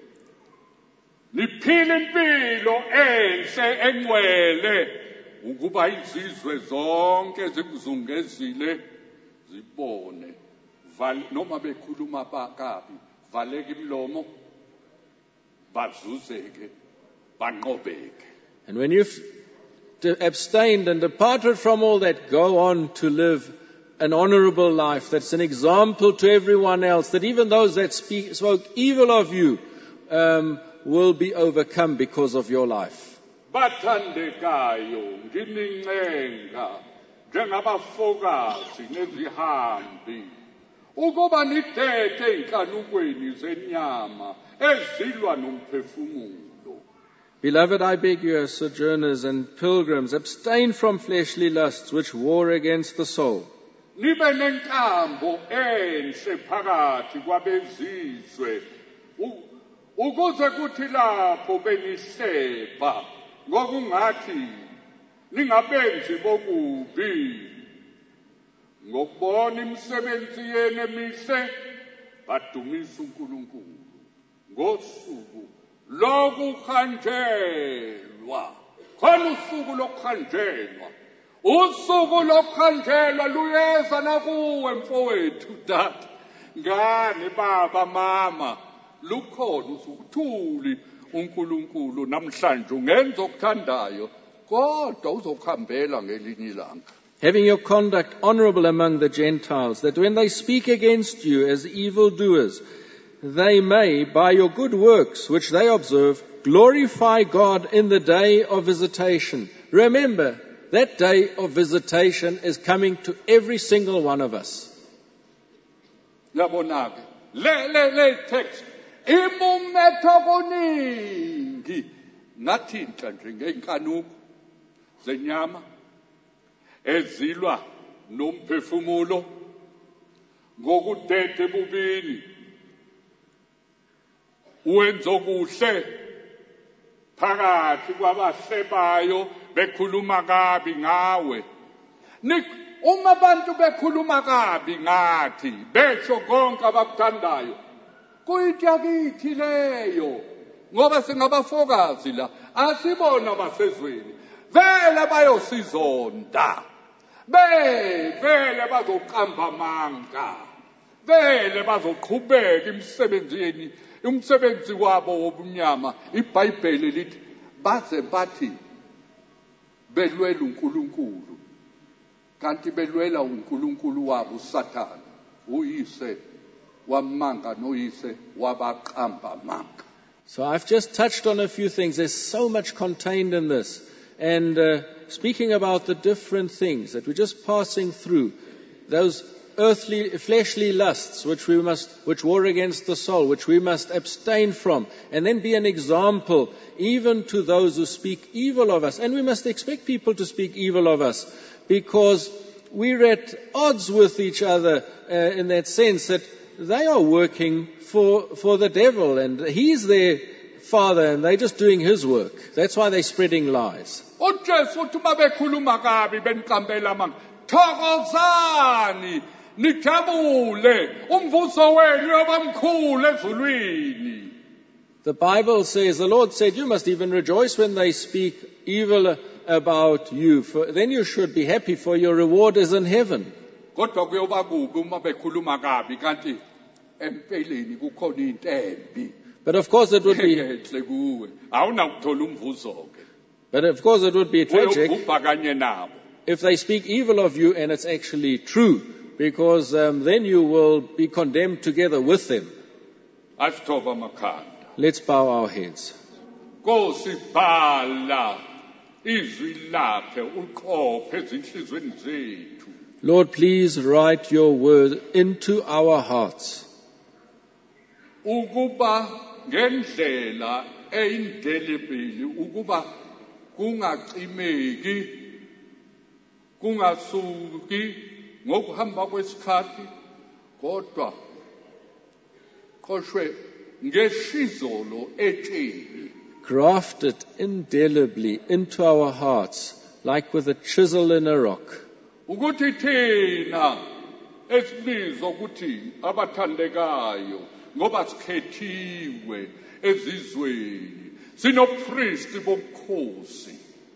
niphile impilo enhle engcwele, ukuba izizwe zonke zikuzungezile zibone, noma bekhuluma kabi, valeka imlomo, bazuzeke, banqobeke. And when you've abstained and departed from all that, go on to live an honorable life that's an example to everyone else, that even those that speak, spoke evil of you um, will be overcome because of your life. Bathandekayo, nginincenga njengabafokazi nezihambi ukuba nidede inkanukweni zenyama ezilwa nomphefumulo, Beloved, I beg you as sojourners and pilgrims, abstain from fleshly lusts which war against the soul. Nibe nenkambo enhle phakathi kwabezizwe U- ukuze kuthi lapho benihlepa ngokungathi ningabenzi bokubi ngokubona imisebenzi yenu emihle badumisa uNkulunkulu ngosuku lokuhanjelwa khona usuku lokuhanjelwa usuku lokuhanjelwa luyeza nakuwe mfowethu dad ngane baba mama lukhona usukuthuli uNkulunkulu namhlanje ungenza okuthandayo kodwa uzokuhambela ngelinye ilanga. Having your conduct honorable among the Gentiles, that when they speak against you as evildoers, they may, by your good works which they observe, glorify God in the day of visitation. Remember, that day of visitation is coming to every single one of us. Yabonake le le le text imumetho kuningi nathinta nje ngeenkanuko zenyama ezilwa nomphefumulo ngokudede bubini wenza okuhle phakathi kwabahlebayo bekhuluma kabi ngawe. Ni uma abantu bekhuluma kabi ngathi besho konke abakuthandayo kuyinto yakithi leyo ngoba singabafokazi la asibona basezweni vele bayosizonda be vele bazoqamba amanga vele bazoqhubeka emsebenzini umsebenzi wabo wobunyama. iBhayibheli lithi baze bathi belwela uNkulunkulu kanti belwela uNkulunkulu wabo uSathane uyise wamanga noyise wabaqamba amanga. So I've just touched on a few things. There's so much contained in this. And uh, speaking about the different things that we're just passing through, those earthly, fleshly lusts which we must, which war against the soul, which we must abstain from, and then be an example even to those who speak evil of us. And we must expect people to speak evil of us because we're at odds with each other uh, in that sense that they are working for, for the devil and he's their father and they're just doing his work. That's why they're spreading lies. uJesu uthi mabekhuluma kabi beniqambela amanga thokozani nijabule umvuzo wenu yobamkhulu ezulwini. The Bible says, the Lord said, you must even rejoice when they speak evil about you. For, then you should be happy, for your reward is in heaven. Kodwa kuyoba kubi uma bekhuluma kabi kanti empeleni kukhona into embi. But of course it would be, Enhle kuwe awunakuthola umvuzo ke. but of course it would be tragic Uyobhubha kanye nabo. if they speak evil of you and it's actually true, because um, then you will be condemned together with them. Asithoba amakhanda. Let's bow our heads. Nkosi bhala izwi lakhe uqophe ezinhlizweni zethu. Lord, please write your word into our hearts, Ukuba ngendlela eyindelebili ukuba kungacimeki kungasuki ngokuhamba kwesikhathi kodwa qoshwe ngeshizolo etsheni. grafted indelibly into our hearts, like with a chisel in a rock. Ukuthi thina esibizwa ukuthi abathandekayo ngoba sikhethiwe ezizweni sinopriest bobukhosi.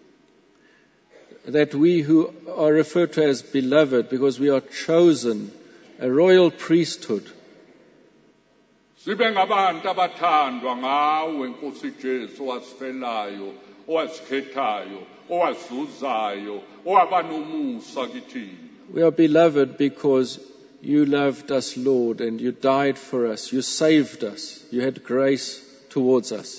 That we who are referred to as beloved, because we are chosen, a royal priesthood, Sibe ngabantu abathandwa ngawe Nkosi Jesu owasifelayo owasikhethayo owazuzayo owabanomusa kithina. we are beloved because you loved us, Lord, and you died for us, you saved us, you had grace towards us.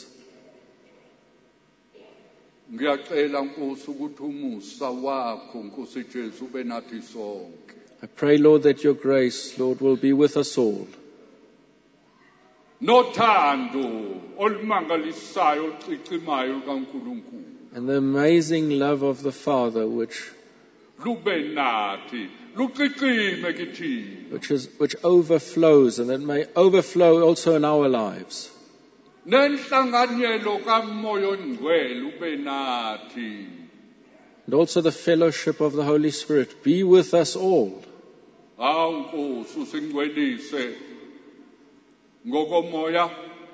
Ngiyacela Nkosi ukuthi umusa wakho Nkosi Jesu ube nathi sonke. I pray, Lord, that your grace, Lord, will be with us all. nothando olumangalisayo olucikimayo lukaNkulunkulu and the amazing love of the Father, which lube nathi lucikime kithina which is which overflows, and it may overflow also in our lives. nenhlanganyelo kaMoya oNgcwele ube nathi And also the fellowship of the Holy Spirit be with us all. hawu Nkosi usingcwelise ngokomoya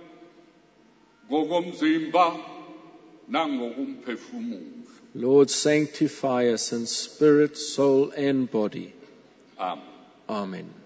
ngokomzimba nangokumphefumulo. Lord, sanctify us in spirit, soul, and body. Amen. Amen.